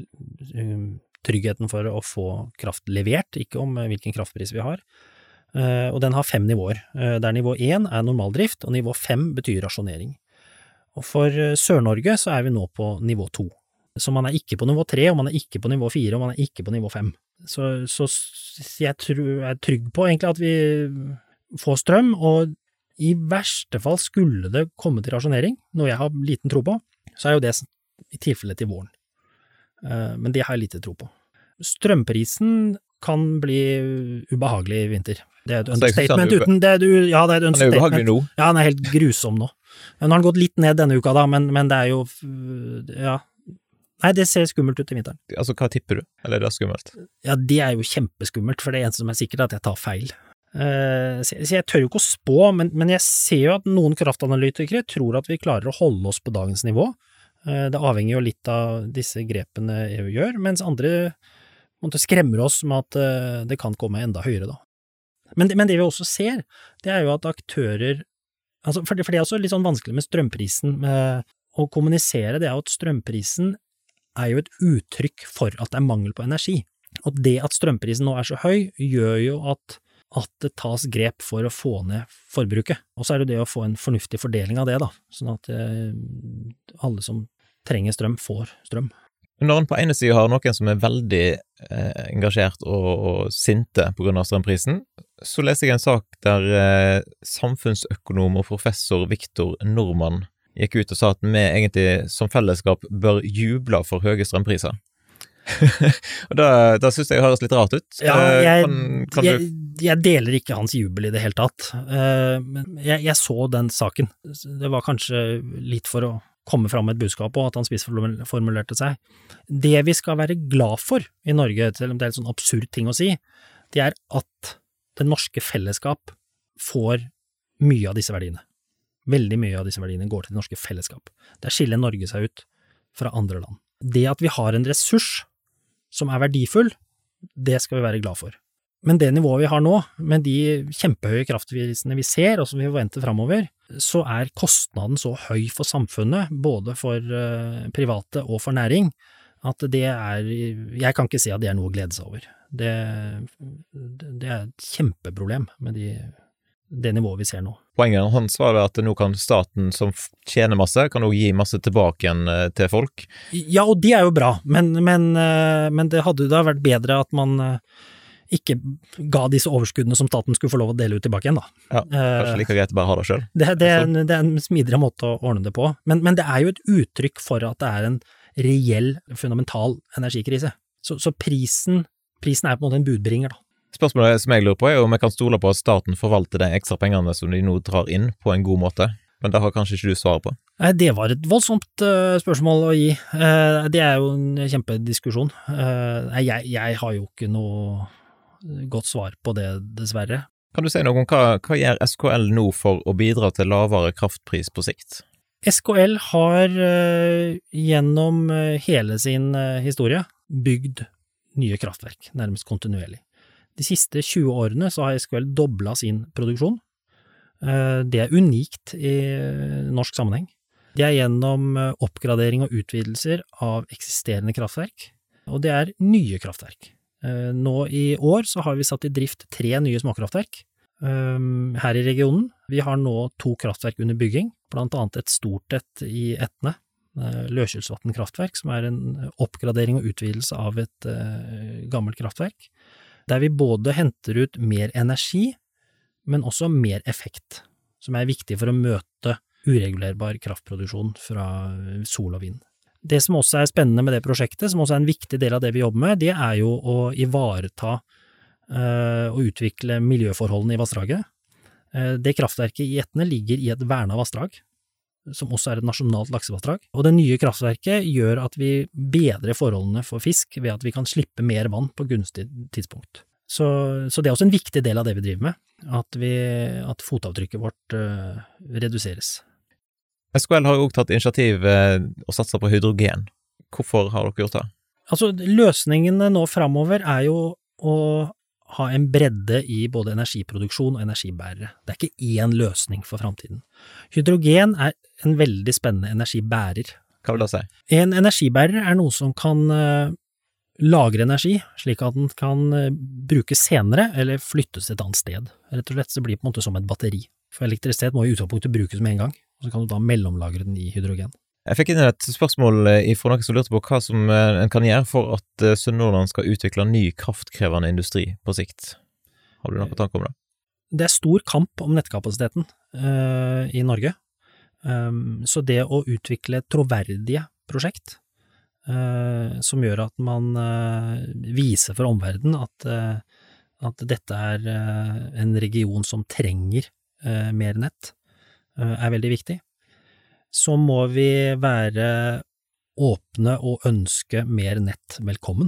tryggheten for å få kraft levert, ikke om hvilken kraftpris vi har. Og den har fem nivåer, der nivå én er normaldrift, og nivå fem betyr rasjonering. Og for Sør-Norge så er vi nå på nivå to. Så man er ikke på nivå tre, og man er ikke på nivå fire, og man er ikke på nivå fem. Så, så jeg tror, er trygg på egentlig at vi får strøm, og i verste fall skulle det komme til rasjonering, noe jeg har liten tro på, så er jo det i tilfelle til våren. Men det har jeg lite tro på. Strømprisen kan bli ubehagelig i vinter. Det er et understatement uten det, du, ja, det er et understatement. Han er ubehagelig nå. Ja, han er helt grusom nå. Nå har han gått litt ned denne uka da, men, men det er jo, ja, nei, det ser skummelt ut i vinteren. Altså, hva tipper du? Eller er det skummelt? Ja, det er jo kjempeskummelt, for det er en som er sikkert at jeg tar feil. Uh, så jeg tør jo ikke å spå, men, men jeg ser jo at noen kraftanalytikere tror at vi klarer å holde oss på dagens nivå. Uh, det avhenger jo litt av disse grepene E U gjør, mens andre måtte skremmer oss med at uh, det kan komme enda høyere da. Men det, men det vi også ser, det er jo at aktører, altså for, det, for det er også litt sånn vanskelig med strømprisen, med å kommunisere, det er jo at strømprisen er jo et uttrykk for at det er mangel på energi. Og det at strømprisen nå er så høy, gjør jo at at det tas grep for å få ned forbruket. Og så er det det å få en fornuftig fordeling av det da, sånn at eh, alle som trenger strøm får strøm. Når en på ene siden har noen som er veldig eh, engasjert og, og sinte på grunn av strømprisen, så leser jeg en sak der eh, samfunnsøkonom og professor Victor Norman gikk ut og sa at vi egentlig som fellesskap bør juble for høye strømpriser. Og da, da synes jeg det høres litt rart ut. Ja, jeg, kan, kan jeg, du... jeg deler ikke hans jubel i det hele tatt. Men jeg, jeg så den saken. Det var kanskje litt for å komme fram med et budskap og at han spissformulerte seg. Det vi skal være glad for i Norge, selv om det er en sånn absurd ting å si, det er at det norske fellesskap får mye av disse verdiene. Veldig mye av disse verdiene går til det norske fellesskap. Der skiller Norge seg ut fra andre land. Det at vi har en ressurs som er verdifull, det skal vi være glad for. Men det nivået vi har nå, med de kjempehøye kraftprisene vi ser, og som vi forventer fremover, så er kostnaden så høy for samfunnet, både for uh, private og for næring, at det er, jeg kan ikke si at det er noe å glede seg over. Det, det er et kjempeproblem med de, det nivået vi ser nå. Poenget hans var at nå kan staten som tjener masse, kan også gi masse tilbake igjen til folk. Ja, og det er jo bra, men, men, men det hadde jo da vært bedre at man ikke ga disse overskuddene som staten skulle få lov å dele ut tilbake igjen da. Ja, kanskje like greit å bare ha det selv. Det, det, er en, det er en smidigere måte å ordne det på, men, men det er jo et uttrykk for at det er en reell, fundamental energikrise. Så, så prisen, prisen er på en måte en budbringer da. Spørsmålet som jeg lurer på er om jeg kan stole på at staten forvalter de ekstra pengene som de nå drar inn på en god måte, men det har kanskje ikke du svar på. Nei, det var et voldsomt uh, spørsmål å gi. Uh, det er jo en kjempediskusjon. Uh, jeg, jeg har jo ikke noe godt svar på det, dessverre. Kan du si noe om hva, hva gjør S K L nå for å bidra til lavere kraftpris på sikt? S K L har uh, gjennom uh, hele sin uh, historie bygd nye kraftverk, nærmest kontinuerlig. De siste tjue årene så har S K L doblet sin produksjon. Uh, det er unikt i uh, norsk sammenheng. Det er gjennom uh, oppgradering og utvidelser av eksisterende kraftverk, og det er nye kraftverk. Uh, nå i år så har vi satt i drift tre nye småkraftverk um, her i regionen. Vi har nå to kraftverk under bygging, blant annet et stort et i Etne, uh, Løkjelsvatn kraftverk, som er en oppgradering og utvidelse av et uh, gammelt kraftverk, der vi både henter ut mer energi, men også mer effekt, som er viktig for å møte uregulerbar kraftproduksjon fra sol og vind. Det som også er spennende med det prosjektet, som også er en viktig del av det vi jobber med, det er jo å ivareta uh, og utvikle miljøforholdene i vassdraget. Uh, det kraftverket i Etne ligger i et vernet vassdrag, som også er et nasjonalt laksevassdrag. Og det nye kraftverket gjør at vi bedrer forholdene for fisk ved at vi kan slippe mer vann på gunstig tidspunkt. Så, så det er også en viktig del av det vi driver med, at, vi, at fotavtrykket vårt uh, reduseres. S K L har jo også tatt initiativ eh, og satset på hydrogen. Hvorfor har dere gjort det? Altså, løsningene nå fremover er jo å ha en bredde i både energiproduksjon og energibærere. Det er ikke én løsning for fremtiden. Hydrogen er en veldig spennende energibærer. Hva vil det si? En energibærer er noe som kan uh, lagre energi, slik at den kan uh, brukes senere eller flyttes til et annet sted. Rett og slett så blir det på en måte som et batteri. For elektrisitet må i utgangspunktet brukes med en gang, og så kan du da mellomlagre den i hydrogen. Jeg fikk inn et spørsmål fra noen som lurte på hva som en kan gjøre for at Sunnhordland skal utvikle ny kraftkrevende industri på sikt. Har du noe tanke om det? Det er stor kamp om nettkapasiteten uh, i Norge, um, så det å utvikle troverdige prosjekt uh, som gjør at man uh, viser for omverdenen at, uh, at dette er uh, en region som trenger uh, mer nett, uh, er veldig viktig. Så må vi være åpne og ønske mer nett velkommen.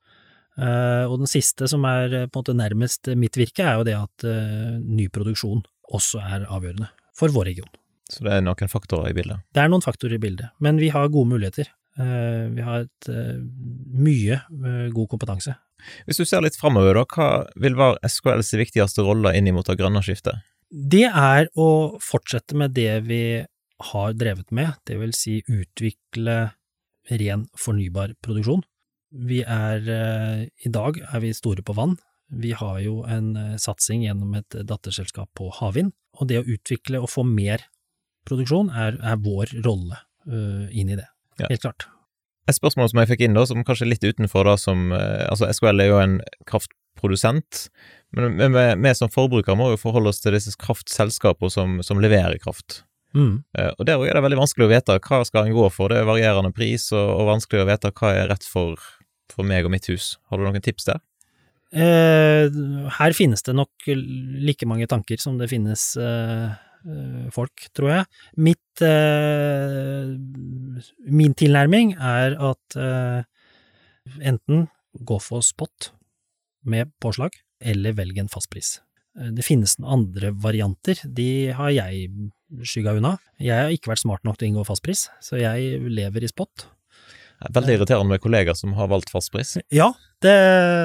Uh, og den siste som er på en måte nærmest mitt virke er jo det at uh, ny produksjon også er avgjørende for vår region. Så det er noen faktorer i bildet? Det er noen faktorer i bildet, men vi har gode muligheter. Uh, vi har et uh, mye uh, god kompetanse. Hvis du ser litt fremover da, hva vil være S K L's viktigste rolle inn mot det grønne skiftet? Det er å fortsette med det vi har drevet med, det vil si utvikle ren fornybar produksjon. Vi er, i dag er vi store på vann. Vi har jo en satsing gjennom et datterselskap på havvind, og det å utvikle og få mer produksjon er, er vår rolle uh, inn i det, ja. Helt klart. Et spørsmål som jeg fikk inn da, som kanskje er litt utenfor da, som, altså S K L er jo en kraftprodusent, men vi som forbrukere må jo forholde oss til disse kraftselskaper som, som leverer kraft. Mm. Og der er det veldig vanskelig å vite hva skal en gå for, det er varierende pris og, og vanskelig å vite hva er rett for for meg og mitt hus? Har du noen tips der? Eh, her finnes det nok like mange tanker som det finnes eh, folk, tror jeg. Mitt, eh, min tilnærming er at eh, enten gå for spot med påslag, eller velge en fastpris. Det finnes andre varianter, de har jeg skygget unna. Jeg har ikke vært smart nok til å inngå fastpris, så jeg lever i spot. Det er veldig irriterende med kollegaer som har valgt fastpris. Ja, det...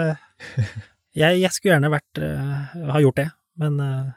Jeg, jeg skulle gjerne vært, uh, ha gjort det, men uh,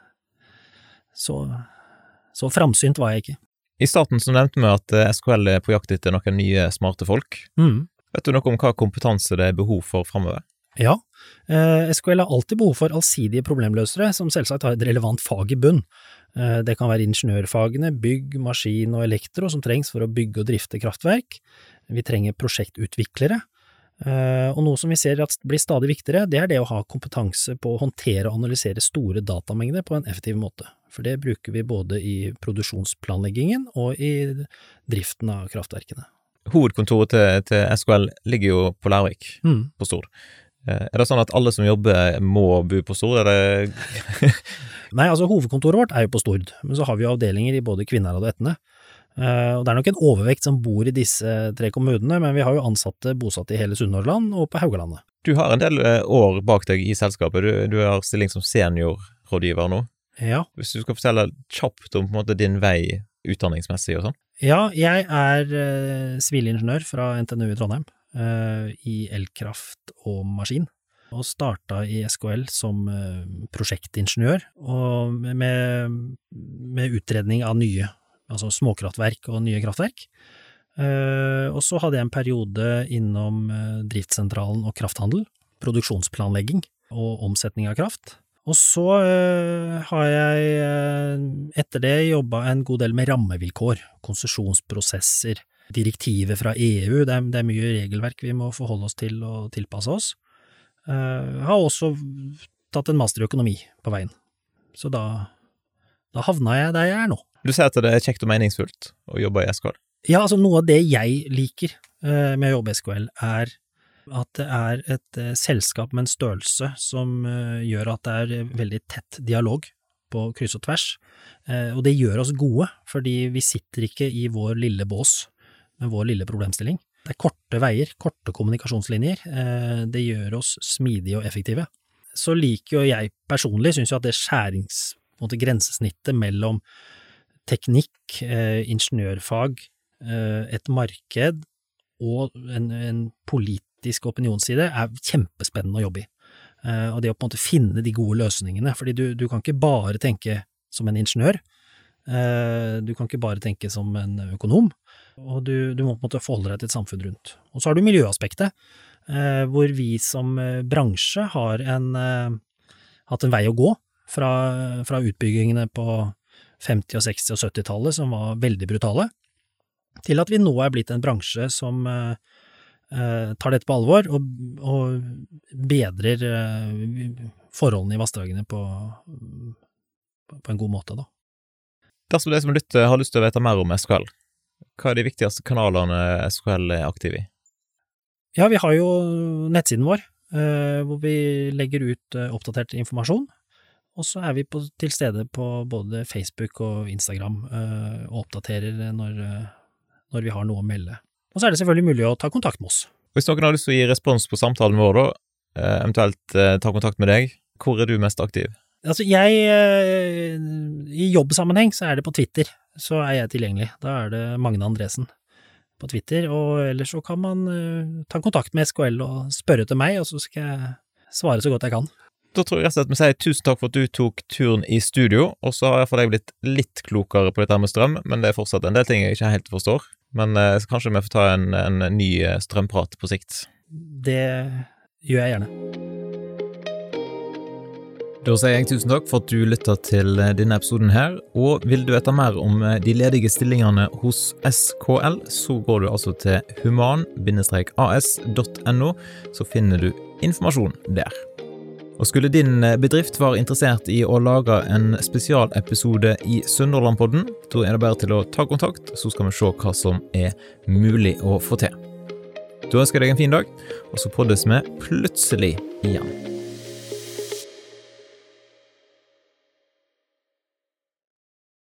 så, så framsynt var jeg ikke. I starten så nevnte vi at S K L er på jakt etter noen nye smarte folk. Mm. Vet du noe om hva kompetanse det er behov for fremover? Ja, uh, S K L har alltid behov for allsidige problemløsere, som selvsagt har et relevant fag i bunn. Uh, det kan være ingeniørfagene, bygg, maskin og elektro som trengs for å bygge og drifte kraftverk. Vi trenger prosjektutviklere. Uh, og noe som vi ser at blir stadig viktigere, det er det å ha kompetanse på å håndtere og analysere store datamengder på en effektiv måte. For det bruker vi både i produksjonsplanleggingen og i driften av kraftverkene. Hovedkontoret til, til S K L ligger jo på Lærvik, mm. på Stord. Uh, er det sånn at alle som jobber må bo på Stord? Er det... Nei, altså hovedkontoret vårt er jo på Stord, men så har vi avdelinger i både Kvinnherad og Etne. Uh, og det er nok en overvekt som bor i disse tre kommunene, men vi har jo ansatte bosatt i hele Sunnhordland og på Haugalandet. Du har en del år bak deg i selskapet, du, du har stilling som seniorrådgiver nå. Ja. Hvis du skal fortelle kjapt om på en måte din vei utdanningsmessig og sånn? Ja, jeg er uh, sivilingeniør fra N T N U i Trondheim, uh, i elkraft og maskin, og startet i S K L som uh, prosjektingeniør, og med, med utredning av nye altså småkraftverk og nye kraftverk. Uh, og så hadde jeg en periode innom uh, driftssentralen og krafthandel, produksjonsplanlegging og omsetning av kraft. Og så uh, har jeg uh, etter det jobbet en god del med rammevilkår, konsesjonsprosesser, direktiver fra E U, det er, det er mye regelverk vi må forholde oss til og tilpasse oss. Uh, har også tatt en master i økonomi på veien. Så da, da havna jeg der jeg er nå. Du sier at det er kjekt og meningsfullt å jobbe i S K L. Ja, altså noe av det jeg liker uh, med å jobbe i S K L er at det er et uh, selskap med en størrelse som uh, gjør at det er veldig tett dialog på kryss og tvers, uh, og det gjør oss gode, fordi vi sitter ikke i vår lille bås med vår lille problemstilling. Det er korte veier, korte kommunikasjonslinjer, uh, det gjør oss smidige og effektive. Så liker jo jeg personlig, synes jo at det skjærings, på en måte, grensesnittet mellom teknikk, eh, ingeniørfag, eh, et marked og en, en politisk opinionsside er kjempespennende å jobbe i. Eh, og det å på en måte finne de gode løsningene, fordi du, du kan ikke bare tenke som en ingeniør, eh, du kan ikke bare tenke som en økonom, og du, du må på en måte forholde deg til et samfunn rundt. Og så har du miljøaspektet, eh, hvor vi som eh, bransje har en, eh, hatt en vei å gå fra, fra utbyggingene på femti-, seksti- og sytti-tallet, som var veldig brutale, til at vi nå er blitt en bransje som uh, uh, tar dette på alvor og, og bedrer uh, forholdene i vassdragene på, på en god måte, da. Dersom de som lytter har lyst til å vite mer om S K L, hva er de viktigste kanalene S K L er aktiv i? Ja, vi har jo nettsiden vår, uh, hvor vi legger ut uh, oppdatert informasjon. Og så er vi på, til stede på både Facebook og Instagram øh, og oppdaterer når, når vi har noe å melde. Og så er det selvfølgelig mulig å ta kontakt med oss. Hvis noen har lyst til å gi respons på samtalen vår da, eventuelt eh, ta kontakt med deg, hvor er du mest aktiv? Altså jeg, øh, i jobbsammenheng så er det på Twitter, så er jeg tilgjengelig. Da er det Magne Andresen på Twitter, og ellers så kan man øh, ta kontakt med S K L og spørre til meg, og så skal jeg svare så godt jeg kan. Da tror jeg rett og slett vi sier tusen takk for at du tok turen i studio, og så har jeg for deg blitt litt klokere på dette med strøm, men det er fortsatt en del ting jeg ikke helt forstår. Men eh, kanskje vi får ta en, en ny strømprat på sikt. Det gjør jeg gjerne. Da sier jeg tusen takk for at du lyttet til denne episoden her, og vil du vite mer om de ledige stillingene hos S K L, så går du altså til human bindestrek a s punktum n o, så finner du informasjon der. Og skulle din bedrift være interessert i å lage en spesialepisode i Sunnhordlandpodden, da er det bare til å ta kontakt, så skal vi se hva som er mulig å få til. Da ønsker jeg deg en fin dag, og så poddes vi plutselig igjen.